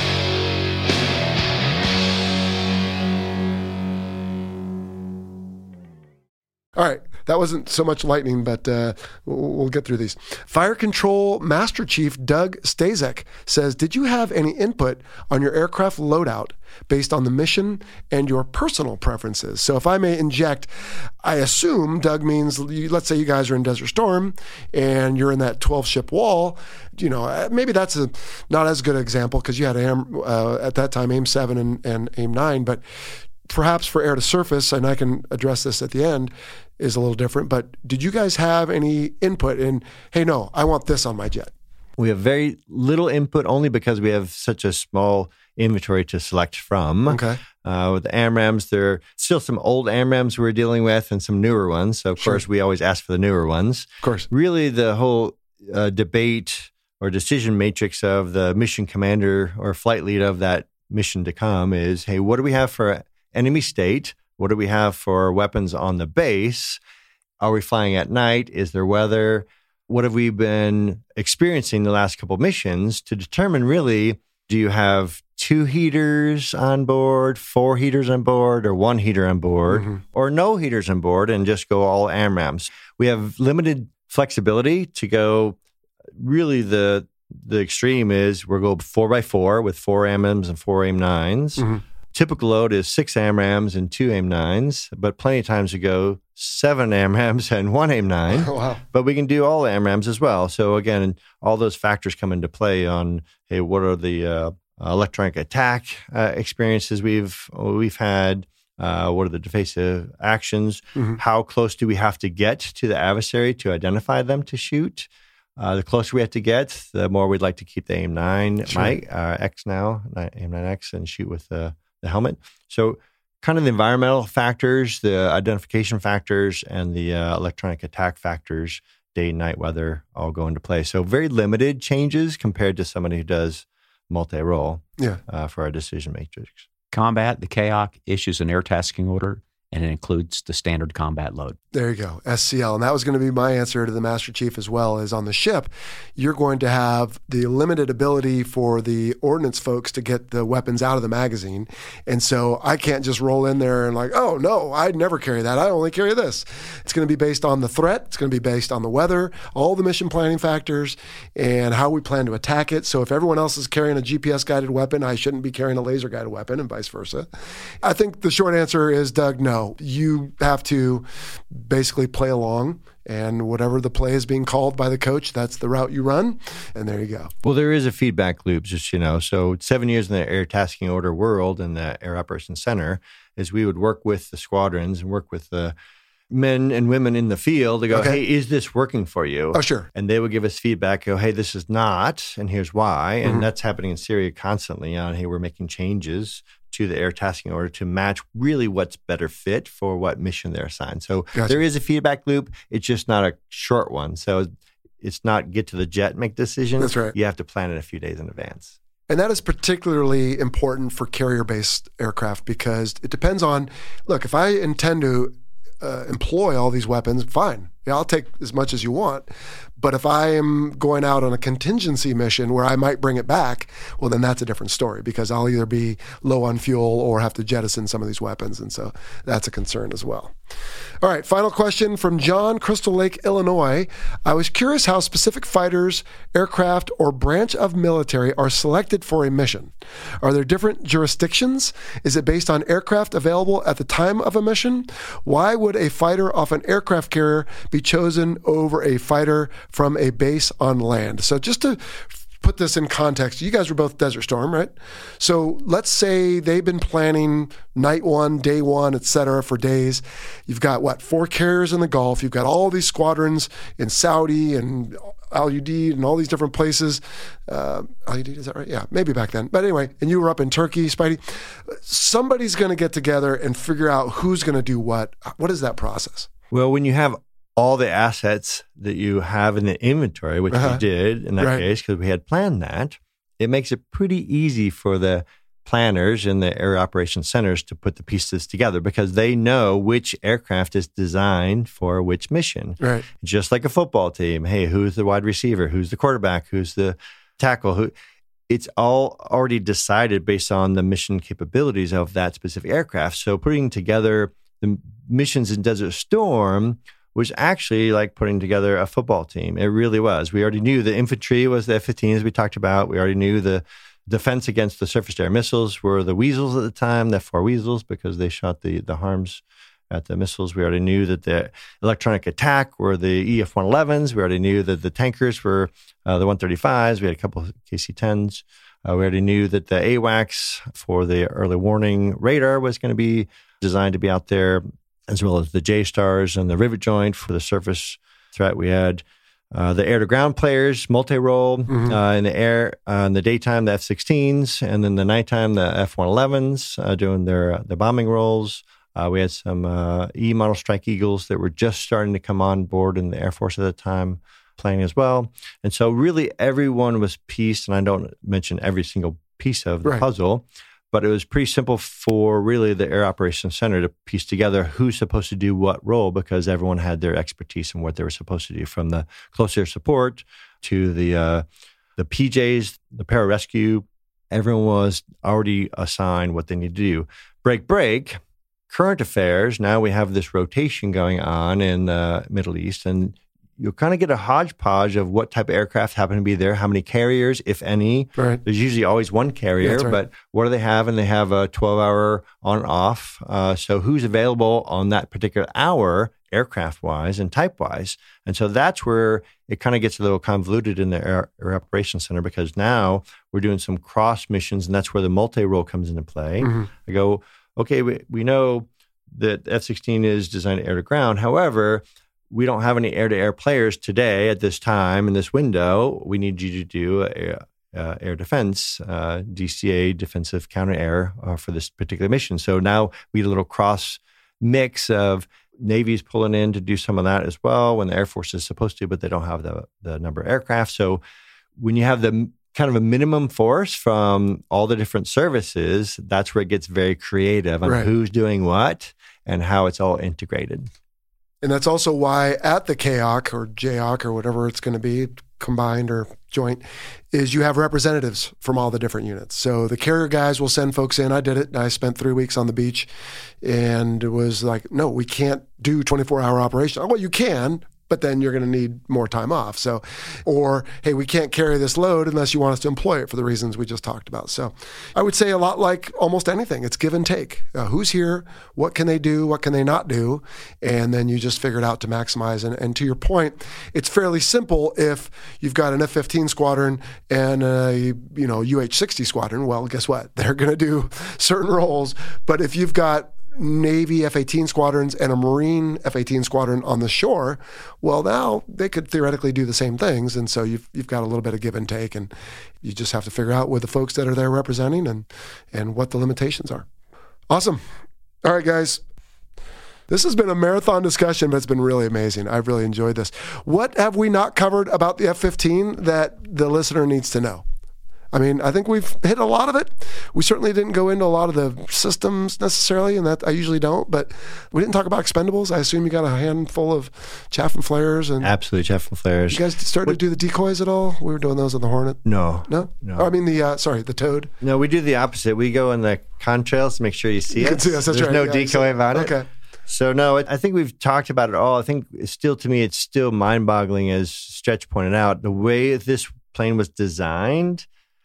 All right, that wasn't so much lightning, but uh, we'll, we'll get through these. Fire Control Master Chief Doug Stazek says, did you have any input on your aircraft loadout based on the mission and your personal preferences? So if I may inject, I assume Doug means, let's say you guys are in Desert Storm and you're in that twelve-ship wall. You know, maybe that's a not as good an example because you had AIM, uh, at that time AIM seven and, and AIM nine, but perhaps for air to surface, and I can address this at the end, is a little different. But did you guys have any input in, hey, no, I want this on my jet? We have very little input only because we have such a small inventory to select from. Okay. Uh, with the AMRAAMs, there are still some old AMRAAMs we're dealing with and some newer ones. So, of sure. course, we always ask for the newer ones. Of course. Really, the whole uh, debate or decision matrix of the mission commander or flight lead of that mission to come is, hey, what do we have for enemy state? What do we have for weapons on the base? Are we flying at night? Is there weather? What have we been experiencing the last couple of missions to determine really, do you have two heaters on board, four heaters on board, or one heater on board, mm-hmm. or no heaters on board and just go all AMRAAMs? We have limited flexibility to go. Really, the the extreme is we'll go four by four with four AMRAAMs and four AIM nines. Mm-hmm. Typical load is six AMRAAMs and two AIM nines, but plenty of times we go seven AMRAAMs and one AIM nine. Oh, wow. But we can do all AMRAAMs as well. So again, all those factors come into play on, hey, what are the uh, electronic attack uh, experiences we've we've had? Uh, what are the defensive actions? Mm-hmm. How close do we have to get to the adversary to identify them to shoot? Uh, the closer we have to get, the more we'd like to keep the AIM nine sure. Mike, uh, X now, AIM nine X, and shoot with the, the helmet. So kind of the environmental factors, the identification factors, and the uh, electronic attack factors, day and night weather, all go into play. So very limited changes compared to somebody who does multi-role yeah. uh, for our decision matrix. Combat, the K O C issues an air tasking order, and it includes the standard combat load. There you go, S C L. And that was going to be my answer to the Master Chief as well, is on the ship, you're going to have the limited ability for the ordnance folks to get the weapons out of the magazine. And so I can't just roll in there and like, oh, no, I'd never carry that. I only carry this. It's going to be based on the threat. It's going to be based on the weather, all the mission planning factors, and how we plan to attack it. So if everyone else is carrying a G P S-guided weapon, I shouldn't be carrying a laser-guided weapon, and vice versa. I think the short answer is, Doug, no. You have to basically play along, and whatever the play is being called by the coach, that's the route you run, and there you go. Well, there is a feedback loop, just, you know, so seven years in the air tasking order world in the Air Operations Center is we would work with the squadrons and work with the men and women in the field to go, okay. hey, is this working for you? Oh, sure. And they would give us feedback, go, hey, this is not, and here's why. And mm-hmm. that's happening in Syria constantly on, hey, we're making changes to the air tasking order to match really what's better fit for what mission they're assigned. So gotcha. There is a feedback loop. It's just not a short one. So it's not get to the jet, make decisions. That's right. You have to plan it a few days in advance. And that is particularly important for carrier-based aircraft because it depends on, look, if I intend to uh, employ all these weapons, fine. Yeah, I'll take as much as you want. But if I am going out on a contingency mission where I might bring it back, well, then that's a different story because I'll either be low on fuel or have to jettison some of these weapons. And so that's a concern as well. All right, final question from John, Crystal Lake, Illinois. I was curious how specific fighters, aircraft, or branch of military are selected for a mission. Are there different jurisdictions? Is it based on aircraft available at the time of a mission? Why would a fighter off an aircraft carrier be chosen over a fighter from a base on land? So just to put this in context, you guys were both Desert Storm, right? So let's say they've been planning night one, day one, et cetera, for days. You've got, what, four carriers in the Gulf. You've got all these squadrons in Saudi and Al Udeid and all these different places. Uh, Al Udeid, is that right? Yeah, maybe back then. But anyway, and you were up in Turkey, Spidey. Somebody's going to get together and figure out who's going to do what. What is that process? Well, when you have all the assets that you have in the inventory, which uh-huh. we did in that right. case, because we had planned that, it makes it pretty easy for the planners in the air operations centers to put the pieces together because they know which aircraft is designed for which mission. Right. Just like a football team. Hey, who's the wide receiver? Who's the quarterback? Who's the tackle? Who? It's all already decided based on the mission capabilities of that specific aircraft. So putting together the missions in Desert Storm was actually like putting together a football team. It really was. We already knew the infantry was the F fifteen, as we talked about. We already knew the defense against the surface-to-air missiles were the Weasels at the time, the F four Weasels, because they shot the, the harms at the missiles. We already knew that the electronic attack were the E F one elevens. We already knew that the tankers were uh, the one thirty-fives. We had a couple of K C tens. Uh, we already knew that the A WACS for the early warning radar was going to be designed to be out there, as well as the J-Stars and the rivet joint for the surface threat. We had uh, the air-to-ground players, multi-role mm-hmm. uh, in the air, uh, in the daytime, the F sixteens, and then the nighttime, the F one elevens uh, doing their uh, the bombing roles. Uh, we had some uh, E-model Strike Eagles that were just starting to come on board in the Air Force at the time, playing as well. And so really everyone was pieced, and I don't mention every single piece of the right. puzzle, But it was pretty simple for really the Air Operations Center to piece together who's supposed to do what role, because everyone had their expertise in what they were supposed to do, from the close air support to the uh, the P Js, the pararescue. Everyone was already assigned what they need to do. Break, break, current affairs. Now we have this rotation going on in the Middle East, and you'll kind of get a hodgepodge of what type of aircraft happen to be there, how many carriers, if any. Right. There's usually always one carrier, yeah, right. but what do they have? And they have a twelve-hour on-off. Uh, so who's available on that particular hour, aircraft-wise and type-wise? And so that's where it kind of gets a little convoluted in the Air, Air Operations Center, because now we're doing some cross missions, and that's where the multi-role comes into play. Mm-hmm. I go, okay, we, we know that F sixteen is designed air-to-ground. However, we don't have any air-to-air players today at this time in this window. We need you to do air, uh, air defense, uh, D C A, defensive counter-air, uh, for this particular mission. So now we need a little cross mix of Navy's pulling in to do some of that as well when the Air Force is supposed to, but they don't have the, the number of aircraft. So when you have the kind of a minimum force from all the different services, that's where it gets very creative on right. who's doing what and how it's all integrated. And that's also why at the K O C or J O C or whatever it's going to be, combined or joint, is you have representatives from all the different units. So the carrier guys will send folks in. I did it. I spent three weeks on the beach, and it was like, no, we can't do twenty-four hour operation. Oh, well, you can, but then you're going to need more time off. So, or, hey, we can't carry this load unless you want us to employ it for the reasons we just talked about. So I would say a lot like almost anything, it's give and take. Uh, who's here? What can they do? What can they not do? And then you just figure it out to maximize. And, and to your point, it's fairly simple if you've got an F fifteen squadron and a you know U H sixty squadron. Well, guess what? They're going to do certain roles. But if you've got Navy F eighteen squadrons and a Marine F eighteen squadron on the shore, well, now they could theoretically do the same things. And so you've you've got a little bit of give and take, and you just have to figure out with the folks that are there representing and and what the limitations are. Awesome. All right, guys. This has been a marathon discussion, but it's been really amazing. I've really enjoyed this. What have we not covered about the F fifteen that the listener needs to know? I mean, I think we've hit a lot of it. We certainly didn't go into a lot of the systems necessarily, and that I usually don't, but we didn't talk about expendables. I assume you got a handful of chaff and flares. And absolutely, chaff and flares. You guys started what, to do the decoys at all? We were doing those on the Hornet? No. No? No. Oh, I mean, the, uh, sorry, the Toad. No, we do the opposite. We go in the contrails to make sure you see you us. Can see us. That's There's right. no yeah, decoy about it. Okay. So no, I think we've talked about it all. I think still, to me, it's still mind-boggling, as Stretch pointed out. The way this plane was designed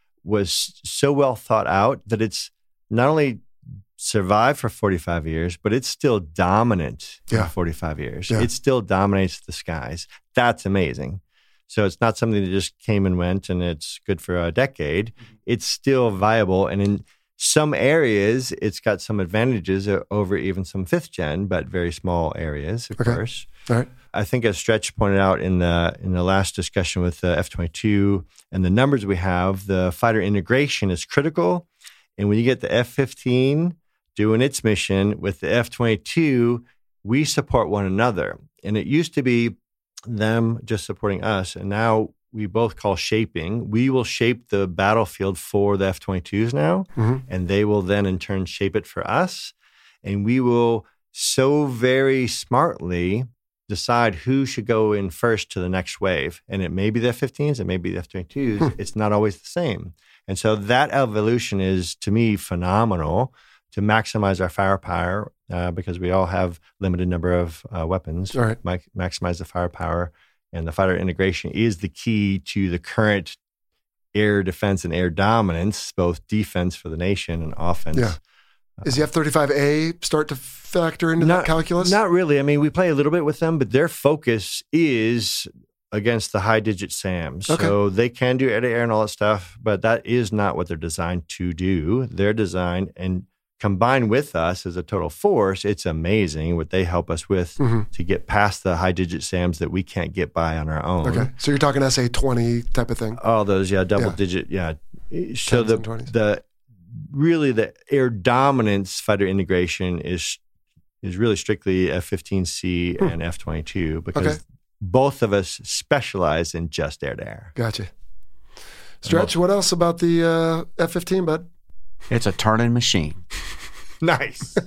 was so well thought out that it's not only survived for forty-five years, but it's still dominant yeah. for forty-five years. Yeah. It still dominates the skies. That's amazing. So it's not something that just came and went and it's good for a decade. Mm-hmm. It's still viable. And in some areas, it's got some advantages over even some fifth gen, but very small areas, of okay. course. All right. I think, as Stretch pointed out in the in the last discussion with the F twenty-two and the numbers we have, the fighter integration is critical. And when you get the F fifteen doing its mission with the F twenty-two, we support one another. And it used to be them just supporting us, and now we both call shaping. We will shape the battlefield for the F twenty-twos now, mm-hmm. and they will then in turn shape it for us. And we will so very smartly decide who should go in first to the next wave. And it may be the F fifteens, it may be the F twenty-twos. Hmm. It's not always the same. And so that evolution is, to me, phenomenal to maximize our firepower uh, because we all have limited number of uh, weapons. All right. Ma- maximize the firepower. And the fighter integration is the key to the current air defense and air dominance, both defense for the nation and offense. Yeah. Is the F thirty-five A start to factor into not, that calculus? Not really. I mean, we play a little bit with them, but their focus is against the high-digit SAMs. Okay. So they can do air-to-air and all that stuff, but that is not what they're designed to do. They're designed, and combined with us as a total force, it's amazing what they help us with mm-hmm. to get past the high-digit SAMs that we can't get by on our own. Okay. So you're talking S A twenty type of thing? All those, yeah, double-digit, yeah. yeah. So the the... really the air dominance fighter integration is is really strictly F fifteen C hmm. and F twenty-two because okay. both of us specialize in just air-to-air. Gotcha. Stretch, what else about the uh, F fifteen, bud? It's a turning machine. Nice.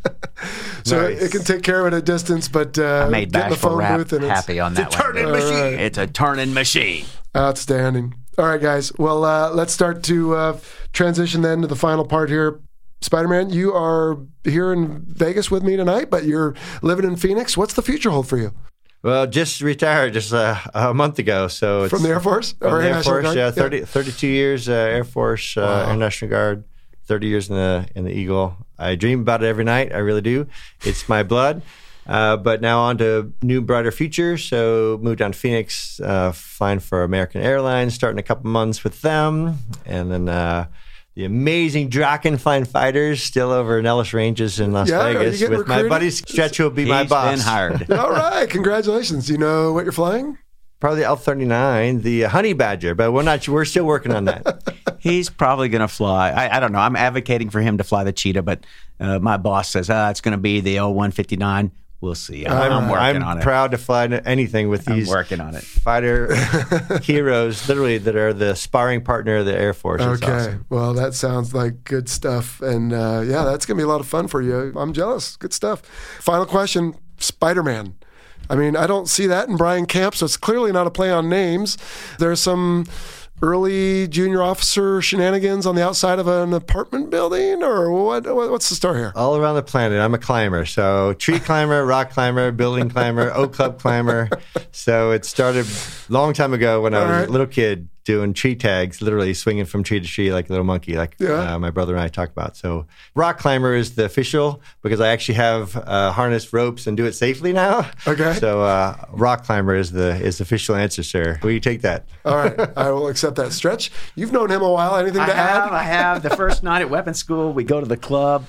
So Nice. it can take care of it at distance, but uh, I made get in the Bashful phone Rap booth and it's happy on that It's a one. turning machine. It's a turning machine. outstanding. All right, guys. Well, uh, let's start to uh, transition then to the final part here. Spider-Man, you are here in Vegas with me tonight, but you're living in Phoenix. What's the future hold for you? Well, just retired just uh, a month ago. So it's From the Air Force? From Or the Air National Force, Guard? yeah, thirty, thirty-two years uh, Air Force, uh, Wow. Air National Guard, thirty years in the in the Eagle. I dream about it every night. I really do. It's my blood. Uh, but now on to new, brighter future. So moved down to Phoenix, uh, flying for American Airlines, starting a couple months with them. And then uh, the amazing Draken flying fighters still over in Ellis Ranges in Las Yeah, are you Vegas getting with my recruited? buddy Stretch, who will be He's my boss. been hired. All right. Congratulations. Do you know what you're flying? Probably the L thirty-nine, the Honey Badger, but we're not. We're still working on that. He's probably going to fly. I, I don't know. I'm advocating for him to fly the Cheetah, but uh, my boss says ah, it's going to be the L one fifty-nine. We'll see. I'm, I'm working I'm on it. proud to fly anything with I'm these working on it. fighter heroes, literally, that are the sparring partner of the Air Force. It's Okay. awesome. Well, that sounds like good stuff. And uh, yeah, that's going to be a lot of fun for you. I'm jealous. Good stuff. Final question, Spider-Man. I mean, I don't see that in Brian Camp, so it's clearly not a play on names. There's some early junior officer shenanigans on the outside of an apartment building, or what? what what's the story here? All around the planet, I'm a climber. So tree climber, rock climber, building climber, oak club climber. So it started a long time ago when I All was right. a little kid doing tree tags, literally swinging from tree to tree like a little monkey, like Yeah. uh, my brother and I talk about. So rock climber is the official because I actually have uh, harness ropes and do it safely now. Okay. So uh, rock climber is the is the official answer, sir. Will you take that? All right, I will accept that. Stretch, you've known him a while. Anything I to have. add? I have. The first night at weapons school, we go to the club.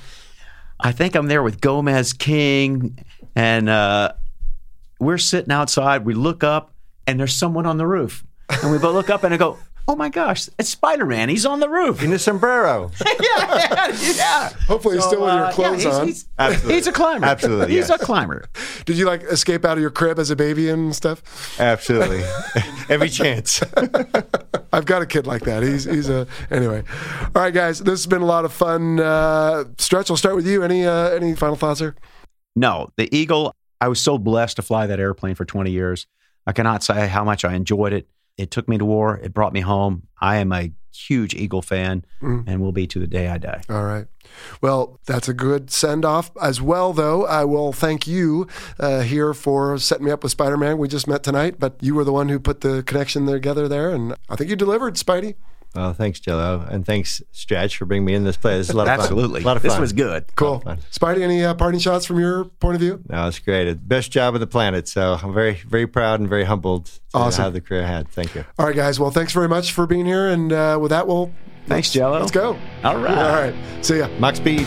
I think I'm there with Gomez King, and uh, we're sitting outside. We look up, and there's someone on the roof. And we both look up, and I go, oh, my gosh, it's Spider-Man. He's on the roof. In a sombrero. yeah, yeah. Hopefully he's still with your uh, clothes yeah, he's, on. He's, Absolutely. he's a climber. Absolutely, He's yes. a climber. Did you like escape out of your crib as a baby and stuff? Absolutely. Every chance. I've got a kid like that. He's he's a anyway. All right, guys, this has been a lot of fun. Uh, Stretch, I'll start with you. Any uh, any final thoughts here? No, the Eagle, I was so blessed to fly that airplane for twenty years. I cannot say how much I enjoyed it. It took me to war. It brought me home. I am a huge Eagle fan Mm. and will be to the day I die. All right. Well, that's a good send off as well, though. I will thank you uh, here for setting me up with Spider-Man. We just met tonight, but you were the one who put the connection together there, and I think you delivered, Spidey. Oh, thanks, Jello. And thanks, Stretch, for bringing me in this play. This is a lot of fun. Absolutely. A lot of This fun. was good. Cool. fun. Spidey, any uh, parting shots from your point of view? No, it's great. Best job on the planet. So I'm very, very proud and very humbled to Awesome. have the career I had. Thank you. All right, guys. Well, thanks very much for being here, and uh, with that, we'll Thanks, let's- Jello. Let's go. All right. All right. See ya. Mach speed.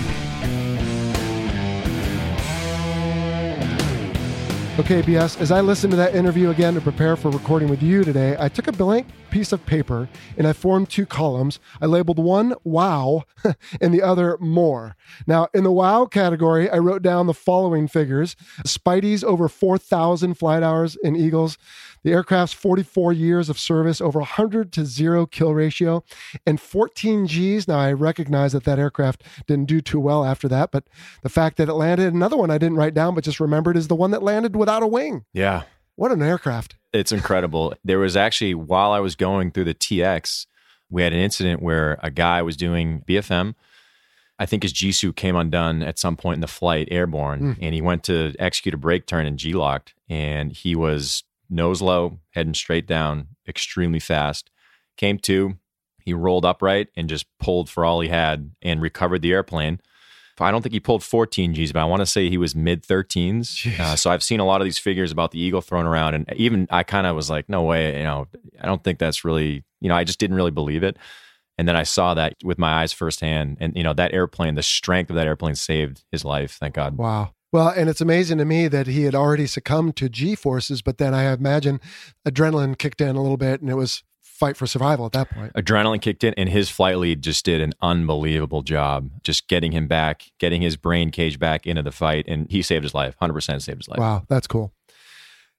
Okay, B S, as I listened to that interview again to prepare for recording with you today, I took a blank piece of paper and I formed two columns. I labeled one wow and the other more. Now, in the wow category, I wrote down the following figures. Spidey's over four thousand flight hours in Eagles, the aircraft's forty-four years of service, over one hundred to zero kill ratio, and fourteen Gs. Now, I recognize that that aircraft didn't do too well after that, but the fact that it landed, another one I didn't write down, but just remembered, is the one that landed without a wing. Yeah. What an aircraft. It's incredible. There was actually, while I was going through the T X, we had an incident where a guy was doing B F M. I think his G-suit came undone at some point in the flight, airborne, Mm. and he went to execute a brake turn and G-locked, and he was nose low, heading straight down, extremely fast. Came to, he rolled upright and just pulled for all he had and recovered the airplane. I don't think he pulled fourteen Gs, but I want to say he was mid thirteens. Uh, so I've seen a lot of these figures about the Eagle thrown around, and even I kind of was like, no way, you know, I don't think that's really, you know, I just didn't really believe it. And then I saw that with my eyes firsthand, and you know, that airplane, the strength of that airplane saved his life. Thank God. Wow. Well, and it's amazing to me that he had already succumbed to G forces, but then I imagine adrenaline kicked in a little bit and it was fight for survival at that point. Adrenaline kicked in, and his flight lead just did an unbelievable job, just getting him back, getting his brain cage back into the fight, and he saved his life. one hundred percent saved his life. Wow, that's cool.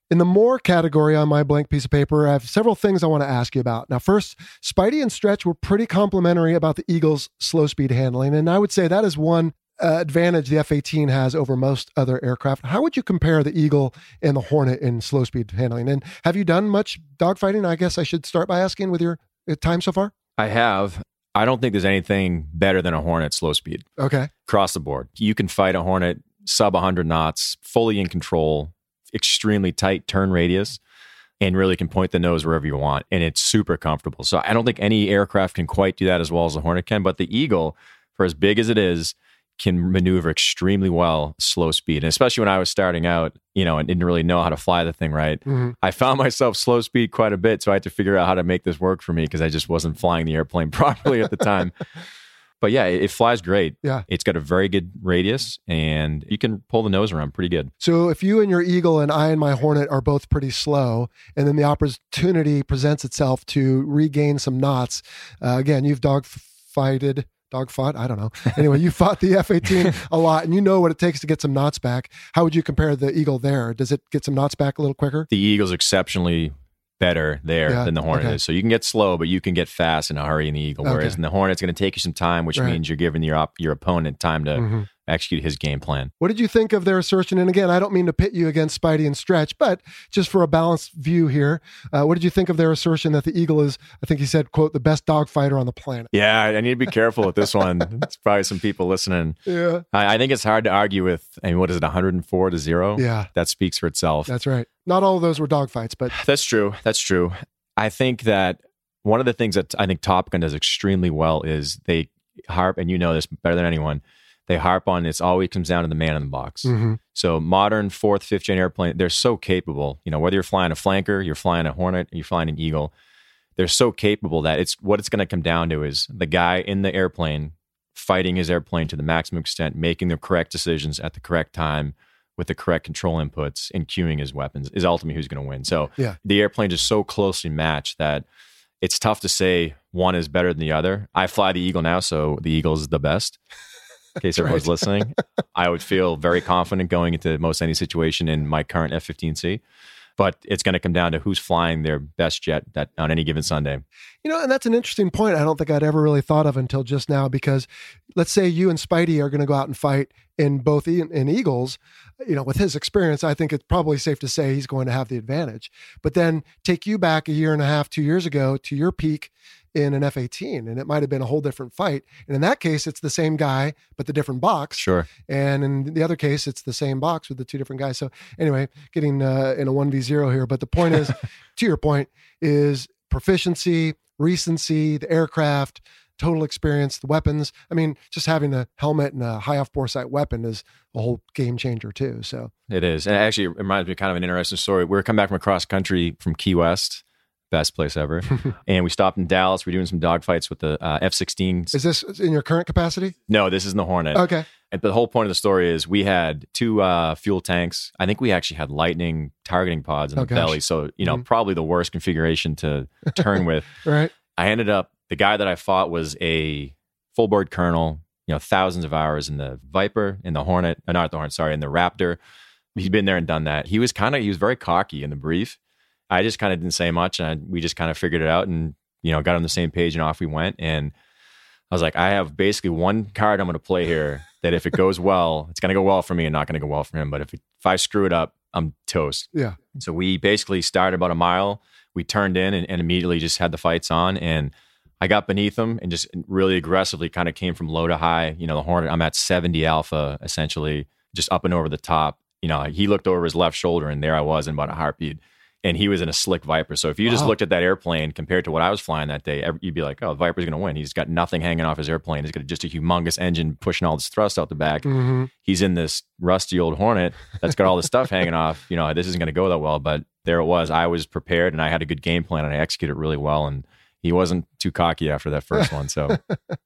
In the more category on my blank piece of paper, I have several things I want to ask you about. Now, first, Spidey and Stretch were pretty complimentary about the Eagle's slow speed handling, and I would say that is one uh, advantage the F eighteen has over most other aircraft. How would you compare the Eagle and the Hornet in slow speed handling? And have you done much dogfighting? I guess I should start by asking with your time so far. I have. I don't think there's anything better than a Hornet slow speed. Okay. Across the board. You can fight a Hornet sub one hundred knots, fully in control, extremely tight turn radius, and really can point the nose wherever you want. And it's super comfortable. So I don't think any aircraft can quite do that as well as the Hornet can. But the Eagle, for as big as it is, can maneuver extremely well slow speed. And especially when I was starting out, you know, and didn't really know how to fly the thing right, mm-hmm. I found myself slow speed quite a bit. So I had to figure out how to make this work for me because I just wasn't flying the airplane properly at the time. But yeah, it, it flies great. Yeah. It's got a very good radius and you can pull the nose around pretty good. So if you and your Eagle and I and my Hornet are both pretty slow, and then the opportunity presents itself to regain some knots, uh, again, you've dogfighted Dog fought? I don't know. Anyway, you fought the F eighteen a lot and you know what it takes to get some knots back. How would you compare the Eagle there? Does it get some knots back a little quicker? The Eagle's exceptionally better there yeah, than the Hornet okay. is. So you can get slow, but you can get fast in a hurry in the Eagle. Whereas okay. in the Hornet, it's going to take you some time, which right. means you're giving your op- your opponent time to mm-hmm. execute his game plan. What did you think of their assertion? And again, I don't mean to pit you against Spidey and Stretch, but just for a balanced view here, uh, what did you think of their assertion that the Eagle is, I think he said, quote, the best dogfighter on the planet? Yeah, I need to be careful with this one. There's probably some people listening. Yeah, I, I think it's hard to argue with, I mean, what is it, one hundred four to zero? Yeah. That speaks for itself. That's right. Not all of those were dogfights, but... That's true. That's true. I think that one of the things that I think Top Gun does extremely well is they harp, and you know this better than anyone, they harp on it's always comes down to the man in the box. Mm-hmm. So modern fourth, fifth gen airplane, they're so capable. You know, whether you're flying a flanker, you're flying a Hornet, you're flying an Eagle, they're so capable that it's what it's going to come down to is the guy in the airplane fighting his airplane to the maximum extent, making the correct decisions at the correct time with the correct control inputs and cueing his weapons is ultimately who's going to win. So yeah. the airplane is so closely matched that it's tough to say one is better than the other. I fly the Eagle now, so the Eagle is the best. In case everyone's right. listening, I would feel very confident going into most any situation in my current F fifteen C. But it's going to come down to who's flying their best jet that on any given Sunday. You know, and that's an interesting point I don't think I'd ever really thought of until just now, because let's say you and Spidey are going to go out and fight in both e- in Eagles. You know, with his experience, I think it's probably safe to say he's going to have the advantage. But then take you back a year and a half, two years ago to your peak in an F eighteen, and it might have been a whole different fight. And in that case, it's the same guy, but the different box. Sure. And in the other case, it's the same box with the two different guys. So anyway, getting uh, in a one v zero here. But the point is, to your point, is proficiency, recency, the aircraft, total experience, the weapons. I mean, just having a helmet and a high off bore sight weapon is a whole game changer too. So it is. And actually, it reminds me of kind of an interesting story. We were coming back from across country from Key West. Best place ever. And we stopped in Dallas. We're doing some dogfights with the uh, F sixteen. Is this in your current capacity? No, this is in the Hornet. Okay. And the whole point of the story is we had two uh, fuel tanks. I think we actually had Lightning targeting pods in oh, the gosh. belly. So, you know, mm-hmm. probably the worst configuration to turn with. Right. I ended up, the guy that I fought was a full board colonel, you know, thousands of hours in the Viper, in the Hornet, uh, not the Hornet, sorry, in the Raptor. He'd been there and done that. He was kind of, he was very cocky in the brief. I just kind of didn't say much, and I, we just kind of figured it out and, you know, got on the same page and off we went. And I was like, I have basically one card I'm going to play here that if it goes well, it's going to go well for me and not going to go well for him. But if it, if I screw it up, I'm toast. Yeah. So we basically started about a mile. We turned in and, and immediately just had the fights on. And I got beneath him and just really aggressively kind of came from low to high. You know, the Hornet, I'm at seventy alpha, essentially, just up and over the top. You know, he looked over his left shoulder and there I was in about a heartbeat. And he was in a slick Viper. So if you just wow. looked at that airplane compared to what I was flying that day, you'd be like, oh, the Viper's going to win. He's got nothing hanging off his airplane. He's got just a humongous engine pushing all this thrust out the back. Mm-hmm. He's in this rusty old Hornet that's got all this stuff hanging off. You know, this isn't going to go that well. But there it was. I was prepared and I had a good game plan and I executed it really well. And he wasn't too cocky after that first one. So,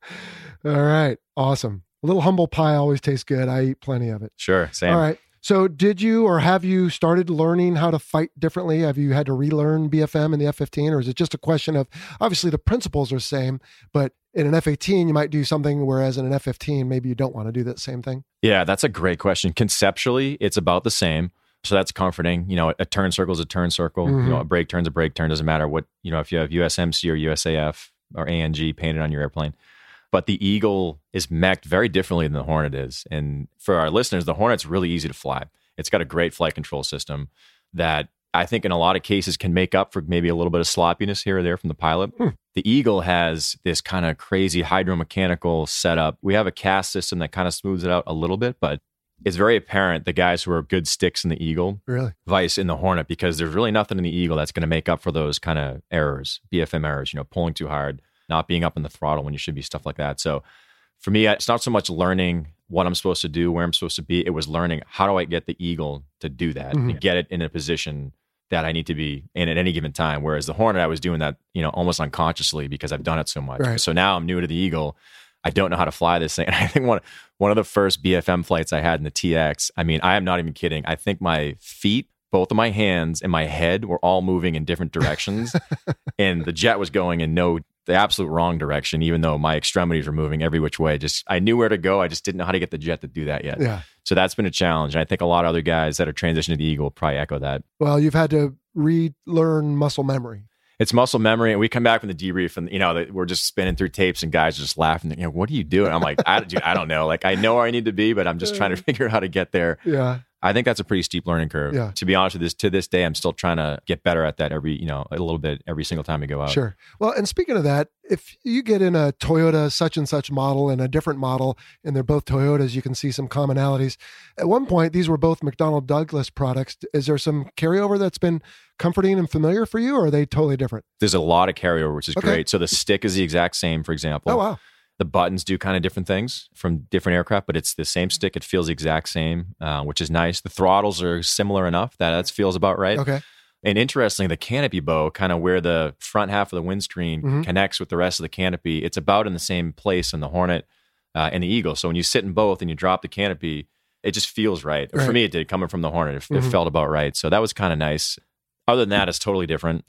all right. Awesome. A little humble pie always tastes good. I eat plenty of it. Sure. Same. All right. So did you or have you started learning how to fight differently? Have you had to relearn B F M in the F fifteen, or is it just a question of, obviously the principles are the same, but in an F eighteen, you might do something, whereas in an F fifteen, maybe you don't want to do that same thing? Yeah, that's a great question. Conceptually, it's about the same. So that's comforting. You know, a turn circle is a turn circle. Mm-hmm. You know, a brake turn's a brake turn. Doesn't matter what, you know, if you have U S M C or U S A F or A N G painted on your airplane. But the Eagle is mech'd very differently than the Hornet is. And for our listeners, the Hornet's really easy to fly. It's got a great flight control system that I think in a lot of cases can make up for maybe a little bit of sloppiness here or there from the pilot. Hmm. The Eagle has this kind of crazy hydromechanical setup. We have a cast system that kind of smooths it out a little bit, but it's very apparent the guys who are good sticks in the Eagle, really, vice in the Hornet, because there's really nothing in the Eagle that's going to make up for those kind of errors, B F M errors, you know, pulling too hard, not being up in the throttle when you should be, stuff like that. So for me, it's not so much learning what I'm supposed to do, where I'm supposed to be. It was learning how do I get the Eagle to do that mm-hmm. and get it in a position that I need to be in at any given time. Whereas the Hornet, I was doing that, you know, almost unconsciously because I've done it so much. Right. So now I'm new to the Eagle. I don't know how to fly this thing. And I think one, one of the first B F M flights I had in the T X, I mean, I am not even kidding. I think my feet, both of my hands and my head were all moving in different directions. And the jet was going in no, the absolute wrong direction, even though my extremities were moving every which way. Just, I knew where to go. I just didn't know how to get the jet to do that yet. Yeah. So that's been a challenge. And I think a lot of other guys that are transitioning to the Eagle probably echo that. Well, you've had to relearn muscle memory. It's muscle memory. And we come back from the debrief and, you know, we're just spinning through tapes and guys are just laughing. You know, what are you doing? I'm like, I, dude, I don't know. Like, I know where I need to be, but I'm just trying to figure out how to get there. Yeah. I think that's a pretty steep learning curve. Yeah. To be honest with this, to this day, I'm still trying to get better at that every, you know, a little bit every single time we go out. Sure. Well, and speaking of that, if you get in a Toyota such and such model and a different model, and they're both Toyotas, you can see some commonalities. At one point, these were both McDonnell Douglas products. Is there some carryover that's been comforting and familiar for you, or are they totally different? There's a lot of carryover, which is okay. great. So the stick is the exact same, for example. Oh, wow. The buttons do kind of different things from different aircraft, but it's the same stick. It feels the exact same, uh, which is nice. The throttles are similar enough that that feels about right. Okay. And interestingly, the canopy bow, kind of where the front half of the windscreen mm-hmm. connects with the rest of the canopy, it's about in the same place in the Hornet uh, and the Eagle. So when you sit in both and you drop the canopy, it just feels right. right. For me, it did. Coming from the Hornet, it, mm-hmm. it felt about right. So that was kind of nice. Other than that, it's totally different.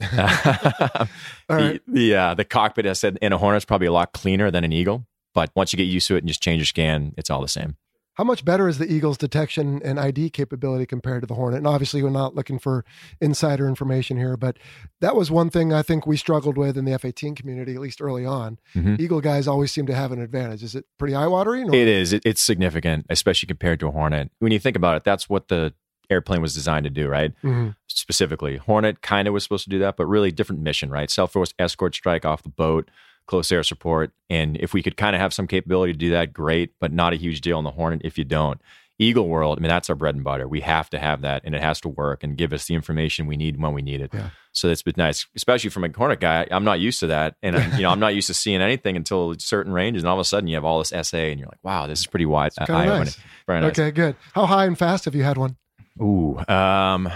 the right. the, uh, the cockpit, I said, in a Hornet is probably a lot cleaner than an Eagle. But once you get used to it and just change your scan, it's all the same. How much better is the Eagle's detection and I D capability compared to the Hornet? And obviously, we're not looking for insider information here, but that was one thing I think we struggled with in the F eighteen community, at least early on. Mm-hmm. Eagle guys always seem to have an advantage. Is it pretty eye-watering? Or? It is. It, it's significant, especially compared to a Hornet. When you think about it, that's what the airplane was designed to do, right? Mm-hmm. Specifically, Hornet kind of was supposed to do that, but really different mission, right? Self-force escort strike off the boat, close air support. And if we could kind of have some capability to do that, great, but not a huge deal on the Hornet if you don't. Eagle World, I mean, that's our bread and butter. We have to have that, and it has to work and give us the information we need when we need it. Yeah. So that's been nice, especially from a Hornet guy. I'm not used to that. And I'm, you know, I'm not used to seeing anything until certain ranges. And all of a sudden you have all this S A and you're like, wow, this is pretty wide. It's kind of nice. Very nice. Okay, good. How high and fast have you had one? Ooh, um...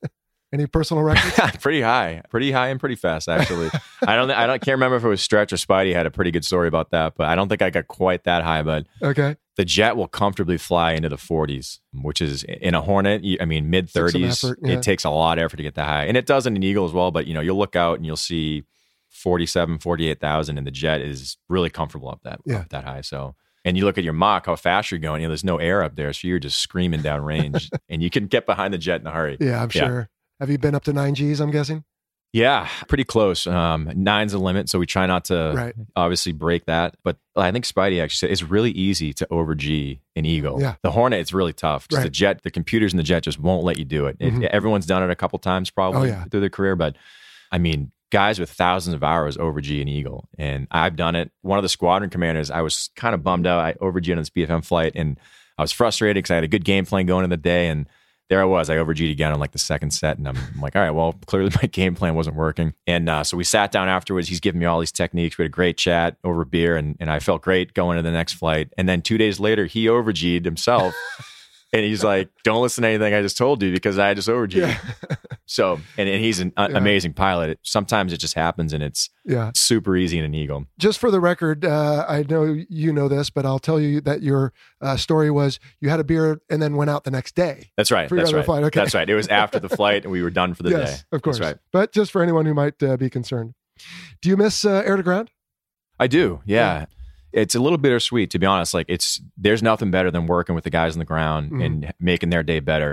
Any personal records? Pretty high, pretty high and pretty fast, actually. I don't, I don't, can't remember if it was Stretch or Spidey had a pretty good story about that, but I don't think I got quite that high. But okay, the jet will comfortably fly into the forties, which is in a Hornet. I mean, mid thirties. Yeah. It takes a lot of effort to get that high, and it does in an Eagle as well. But you know, you'll look out and you'll see forty-seven, forty-eight thousand, and the jet is really comfortable up that yeah. up that high. So. And you look at your Mach, how fast you're going. You know, there's no air up there, so you're just screaming down range, and you can get behind the jet in a hurry. Yeah, I'm sure. Yeah. Have you been up to nine Gs, I'm guessing? Yeah, pretty close. Um, nine's the limit, so we try not to right. obviously break that. But I think Spidey actually said it's really easy to over G an Eagle. Yeah. The Hornet, it's really tough. Right. The jet, the computers in the jet just won't let you do it. Mm-hmm. it everyone's done it a couple times probably oh, yeah. through their career, but I mean, guys with thousands of hours over G an Eagle, and I've done it. One of the squadron commanders, I was kind of bummed out. I over G on this B F M flight, and I was frustrated because I had a good game plan going in the day, and there I was. I over G'd again on like the second set, and I'm, I'm like, all right, well, clearly my game plan wasn't working. And uh, so we sat down afterwards. He's giving me all these techniques. We had a great chat over beer, and, and I felt great going to the next flight. And then two days later, he over G'd himself. And he's like, don't listen to anything I just told you because I just over G'd. Yeah. So, and, and he's an uh, yeah. amazing pilot. It, sometimes it just happens, and it's yeah. super easy in an Eagle. Just for the record, uh, I know you know this, but I'll tell you that your uh, story was you had a beer and then went out the next day. That's right. For your That's other right. flight. Okay. That's right. It was after the flight, and we were done for the yes, day. Of course. That's right. But just for anyone who might uh, be concerned. Do you miss uh, air to ground? I do. Yeah. yeah. It's a little bittersweet, to be honest. Like it's, there's nothing better than working with the guys on the ground mm-hmm. and making their day better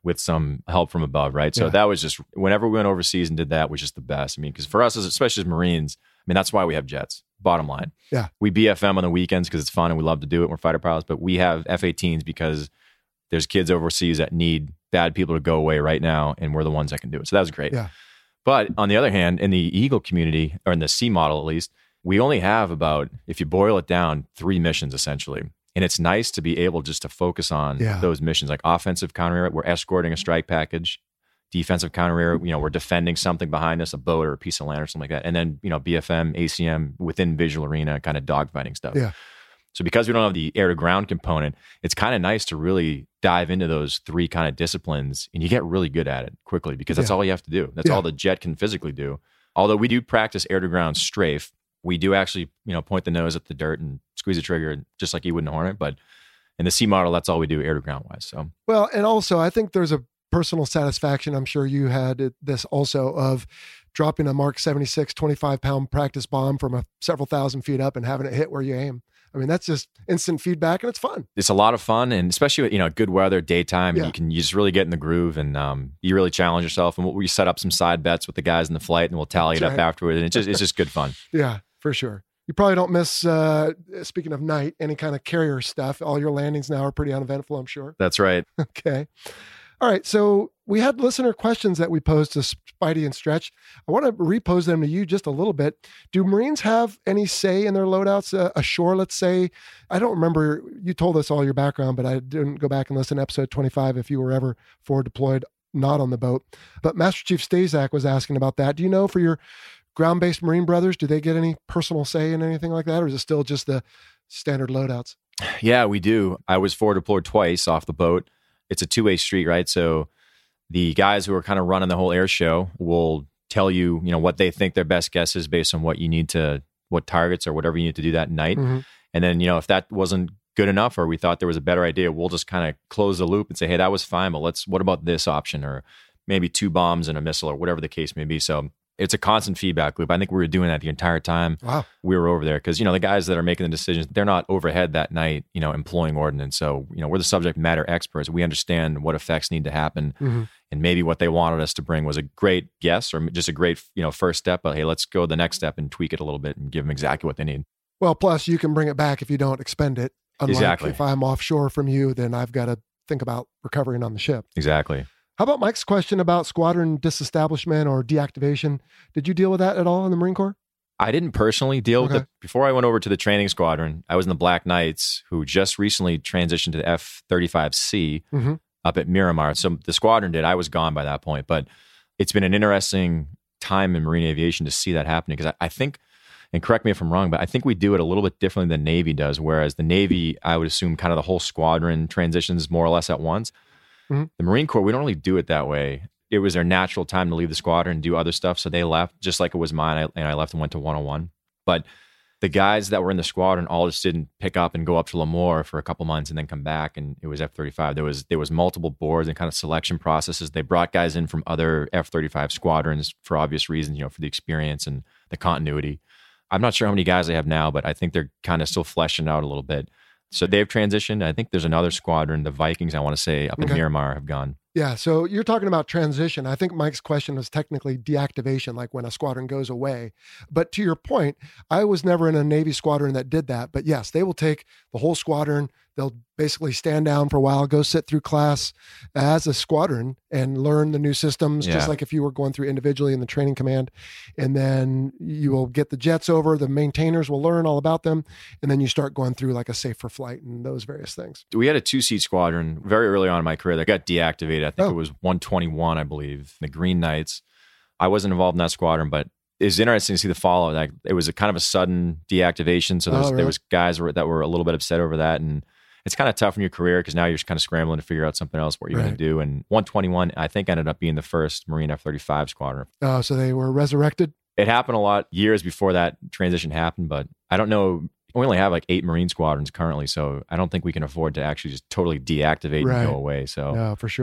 with some help from above, right? So Yeah. that was just, whenever we went overseas and did that, was just the best. I mean, because for us, as, especially as Marines, I mean, that's why we have jets, bottom line. Yeah. We B F M on the weekends because it's fun and we love to do it. We're fighter pilots, but we have F eighteens because there's kids overseas that need bad people to go away right now, and we're the ones that can do it. So that was great. Yeah. But on the other hand, in the Eagle community, or in the C model at least, we only have about, if you boil it down, three missions essentially. And it's nice to be able just to focus on Yeah. those missions, like offensive counter air. We're escorting a strike package, defensive counter air. You know, we're defending something behind us, a boat or a piece of land or something like that. And then, you know, B F M, A C M within visual arena, kind of dogfighting stuff. Yeah. So because we don't have the air to ground component, it's kind of nice to really dive into those three kind of disciplines, and you get really good at it quickly because that's Yeah. all you have to do. That's Yeah. all the jet can physically do. Although we do practice air to ground strafe, we do actually, you know, point the nose at the dirt and squeeze the trigger just like you would in a Hornet. But in the C model, that's all we do air to ground wise. So Well, and also I think there's a personal satisfaction, I'm sure you had it- this also, of dropping a Mark seventy-six twenty-five pound practice bomb from a several thousand feet up and having it hit where you aim. I mean, that's just instant feedback and it's fun. it's a lot of fun, and especially with, you know, good weather, daytime, Yeah. and you can you just really get in the groove, and um, you really challenge yourself. And we set up some side bets with the guys in the flight, and we'll tally That's it up right. afterward. And it's just it's just good fun. Yeah, for sure. You probably don't miss, uh, speaking of night, any kind of carrier stuff. All your landings now are pretty uneventful, I'm sure. That's right. Okay. All right. So we had listener questions that we posed to Spidey and Stretch. I want to repose them to you just a little bit. Do Marines have any say in their loadouts uh, ashore, let's say? I don't remember, you told us all your background, but I didn't go back and listen to episode twenty-five if you were ever forward deployed, not on the boat. But Master Chief Stazak was asking about that. Do you know for your ground-based Marine brothers, do they get any personal say in anything like that? Or is it still just the standard loadouts? Yeah, we do. I was forward deployed twice off the boat. It's a two-way street, right? So the guys who are kind of running the whole air show will tell you, you know, what they think their best guess is based on what you need to, what targets or whatever you need to do that night. Mm-hmm. And then, you know, if that wasn't good enough or we thought there was a better idea, we'll just kind of close the loop and say, hey, that was fine, but let's, what about this option? Or maybe two bombs and a missile or whatever the case may be. So it's a constant feedback loop. I think we were doing that the entire time Wow. we were over there because, you know, the guys that are making the decisions, they're not overhead that night, you know, employing ordnance. So, you know, we're the subject matter experts. We understand what effects need to happen. Mm-hmm. And maybe what they wanted us to bring was a great guess or just a great, you know, first step. But hey, let's go the next step and tweak it a little bit and give them exactly what they need. Well, plus you can bring it back if you don't expend it. Unlike Exactly. if I'm offshore from you, then I've got to think about recovering on the ship. Exactly. How about Mike's question about squadron disestablishment or deactivation? Did you deal with that at all in the Marine Corps? I didn't personally deal with Okay. it. Before I went over to the training squadron, I was in the Black Knights, who just recently transitioned to the F thirty-five C Mm-hmm. up at Miramar. So the squadron did. I was gone by that point. But it's been an interesting time in Marine aviation to see that happening because I, I think, and correct me if I'm wrong, but I think we do it a little bit differently than Navy does. Whereas the Navy, I would assume kind of the whole squadron transitions more or less at once. Mhm. The Marine Corps, we don't really do it that way. It was their natural time to leave the squadron and do other stuff. So they left just like it was mine. I, and I left and went to one oh one. But the guys that were in the squadron all just didn't pick up and go up to Lemoore for a couple months and then come back. And it was F thirty-five. There was there was multiple boards and kind of selection processes. They brought guys in from other F thirty-five squadrons for obvious reasons, you know, for the experience and the continuity. I'm not sure how many guys they have now, but I think they're kind of still fleshing out a little bit. So they've transitioned. I think there's another squadron, the Vikings, I want to say, up in Okay. Miramar have gone. Yeah. So you're talking about transition. I think Mike's question was technically deactivation, like when a squadron goes away. But to your point, I was never in a Navy squadron that did that. But yes, they will take the whole squadron. They'll basically stand down for a while, go sit through class as a squadron and learn the new systems, Yeah. just like if you were going through individually in the training command. And then you will get the jets over, the maintainers will learn all about them. And then you start going through like a safe for flight and those various things. We had a two-seat squadron very early on in my career that got deactivated. I think Oh. it was one twenty-one, I believe, the Green Knights. I wasn't involved in that squadron, but it's interesting to see the fallout. Like, it was a kind of a sudden deactivation. So there was, Oh, really? there was guys were- that were a little bit upset over that. And it's kind of tough in your career because now you're just kind of scrambling to figure out something else, what you're going Right. to do. And one twenty-one, I think, ended up being the first Marine F thirty-five squadron. Oh, so they were resurrected? It happened a lot years before that transition happened, but I don't know. We only have like eight Marine squadrons currently, so I don't think we can afford to actually just totally deactivate Right. and go away. So No, for sure.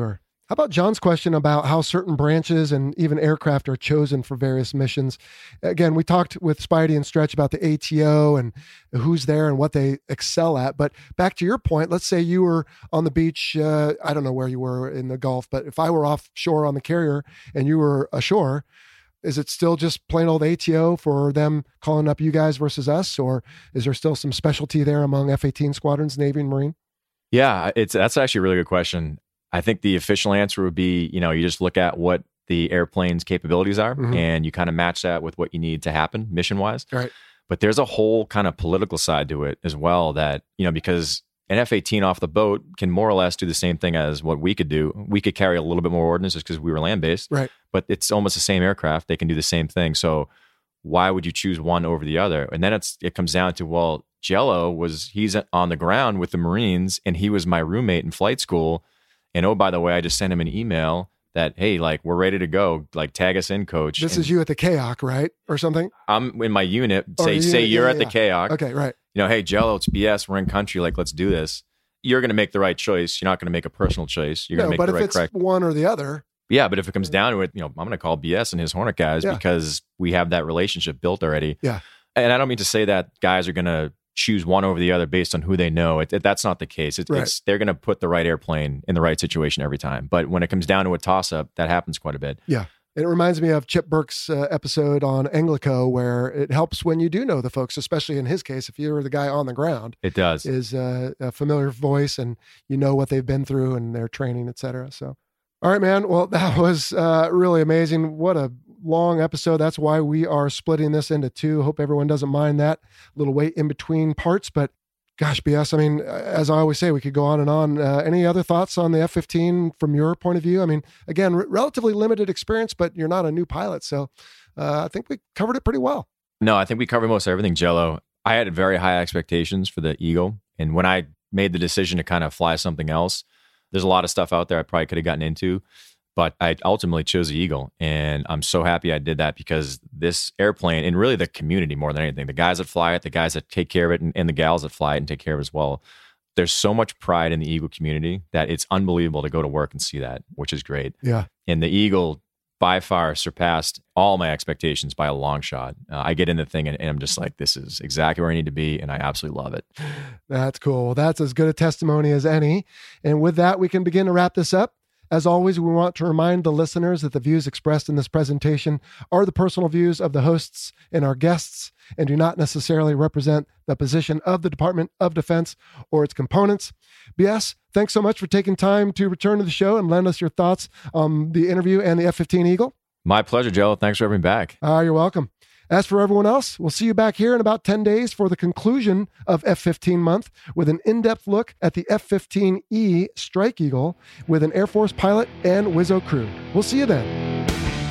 How about John's question about how certain branches and even aircraft are chosen for various missions? Again, we talked with Spidey and Stretch about the A T O and who's there and what they excel at. But back to your point, let's say you were on the beach. Uh, I don't know where you were in the Gulf, but if I were offshore on the carrier and you were ashore, is it still just plain old A T O for them calling up you guys versus us? Or is there still some specialty there among F eighteen squadrons, Navy and Marine? Yeah, it's that's actually a really good question. I think the official answer would be, you know, you just look at what the airplane's capabilities are mm-hmm. and you kind of match that with what you need to happen mission-wise. Right. But there's a whole kind of political side to it as well that, you know, because an F eighteen off the boat can more or less do the same thing as what we could do. We could carry a little bit more ordnance just because we were land-based. Right. But it's almost the same aircraft. They can do the same thing. So why would you choose one over the other? And then it's it comes down to, well, Jello was, he's on the ground with the Marines and he was my roommate in flight school. And oh, by the way, I just sent him an email that, hey, like, we're ready to go. Like, tag us in, coach. This and is you at the K O C, right? Or something? I'm in my unit. Say, unit, say you're yeah, at yeah. the K O C. Okay, right. You know, hey, Jello, it's B S. We're in country. Like, let's do this. You're going to make the right choice. You're not going to make a personal choice. You're no, going to make but the if right it's correct. one or the other. Yeah, but if it comes down to it, you know, I'm going to call B S and his Hornet guys yeah. because we have that relationship built already. Yeah. And I don't mean to say that guys are going to choose one over the other based on who they know. It, it, that's not the case. It, right. It's they're going to put the right airplane in the right situation every time. But when it comes down to a toss-up, that happens quite a bit. Yeah. It reminds me of Chip Burke's uh, episode on Anglico, where it helps when you do know the folks, especially in his case, if you're the guy on the ground. It does. Is uh, a familiar voice and you know what they've been through and their training, et cetera. So, all right, man. Well, that was uh, really amazing. What a long episode. That's why we are splitting this into two. Hope everyone doesn't mind that little wait in between parts. But gosh, B S, I mean, as I always say, we could go on and on. Uh, any other thoughts on the F fifteen from your point of view? I mean, again, r- relatively limited experience, but you're not a new pilot. So uh, I think we covered it pretty well. No, I think we covered most everything, Jello. I had very high expectations for the Eagle. And when I made the decision to kind of fly something else, there's a lot of stuff out there I probably could have gotten into. But I ultimately chose the Eagle, and I'm so happy I did that because this airplane, and really the community more than anything, the guys that fly it, the guys that take care of it, and, and the gals that fly it and take care of it as well, there's so much pride in the Eagle community that it's unbelievable to go to work and see that, which is great. Yeah. And the Eagle by far surpassed all my expectations by a long shot. Uh, I get in the thing and, and I'm just like, this is exactly where I need to be, and I absolutely love it. That's cool. Well, that's as good a testimony as any. And with that, we can begin to wrap this up. As always, we want to remind the listeners that the views expressed in this presentation are the personal views of the hosts and our guests and do not necessarily represent the position of the Department of Defense or its components. B S, thanks so much for taking time to return to the show and lend us your thoughts on the interview and the F fifteen Eagle. My pleasure, Joe. Thanks for having me back. Uh, you're welcome. As for everyone else, we'll see you back here in about ten days for the conclusion of F fifteen month with an in-depth look at the F fifteen E Strike Eagle with an Air Force pilot and Wizzo crew. We'll see you then.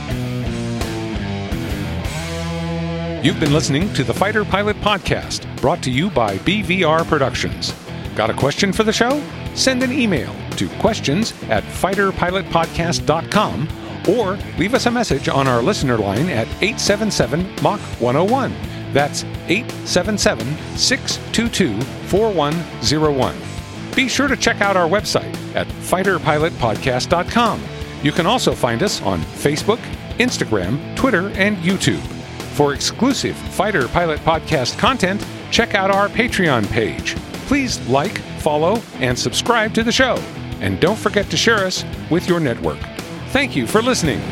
You've been listening to the Fighter Pilot Podcast, brought to you by B V R Productions. Got a question for the show? Send an email to questions at fighter pilot podcast dot com or leave us a message on our listener line at eight seven seven M A C one oh one. That's eight seven seven, six two two, four one zero one. Be sure to check out our website at fighter pilot podcast dot com. You can also find us on Facebook, Instagram, Twitter, and YouTube. For exclusive Fighter Pilot Podcast content, check out our Patreon page. Please like, follow, and subscribe to the show. And don't forget to share us with your network. Thank you for listening.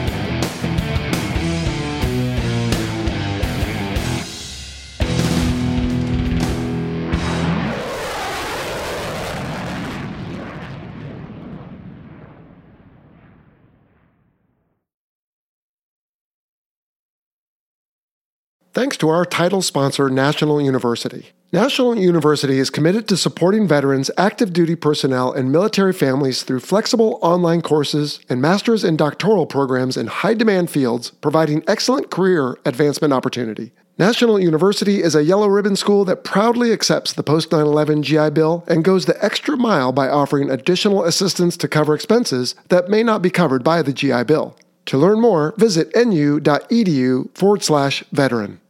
Thanks to our title sponsor, National University. National University is committed to supporting veterans, active duty personnel, and military families through flexible online courses and master's and doctoral programs in high-demand fields, providing excellent career advancement opportunity. National University is a yellow ribbon school that proudly accepts the post nine eleven G I Bill and goes the extra mile by offering additional assistance to cover expenses that may not be covered by the G I Bill. To learn more, visit nu.edu forward slash veteran.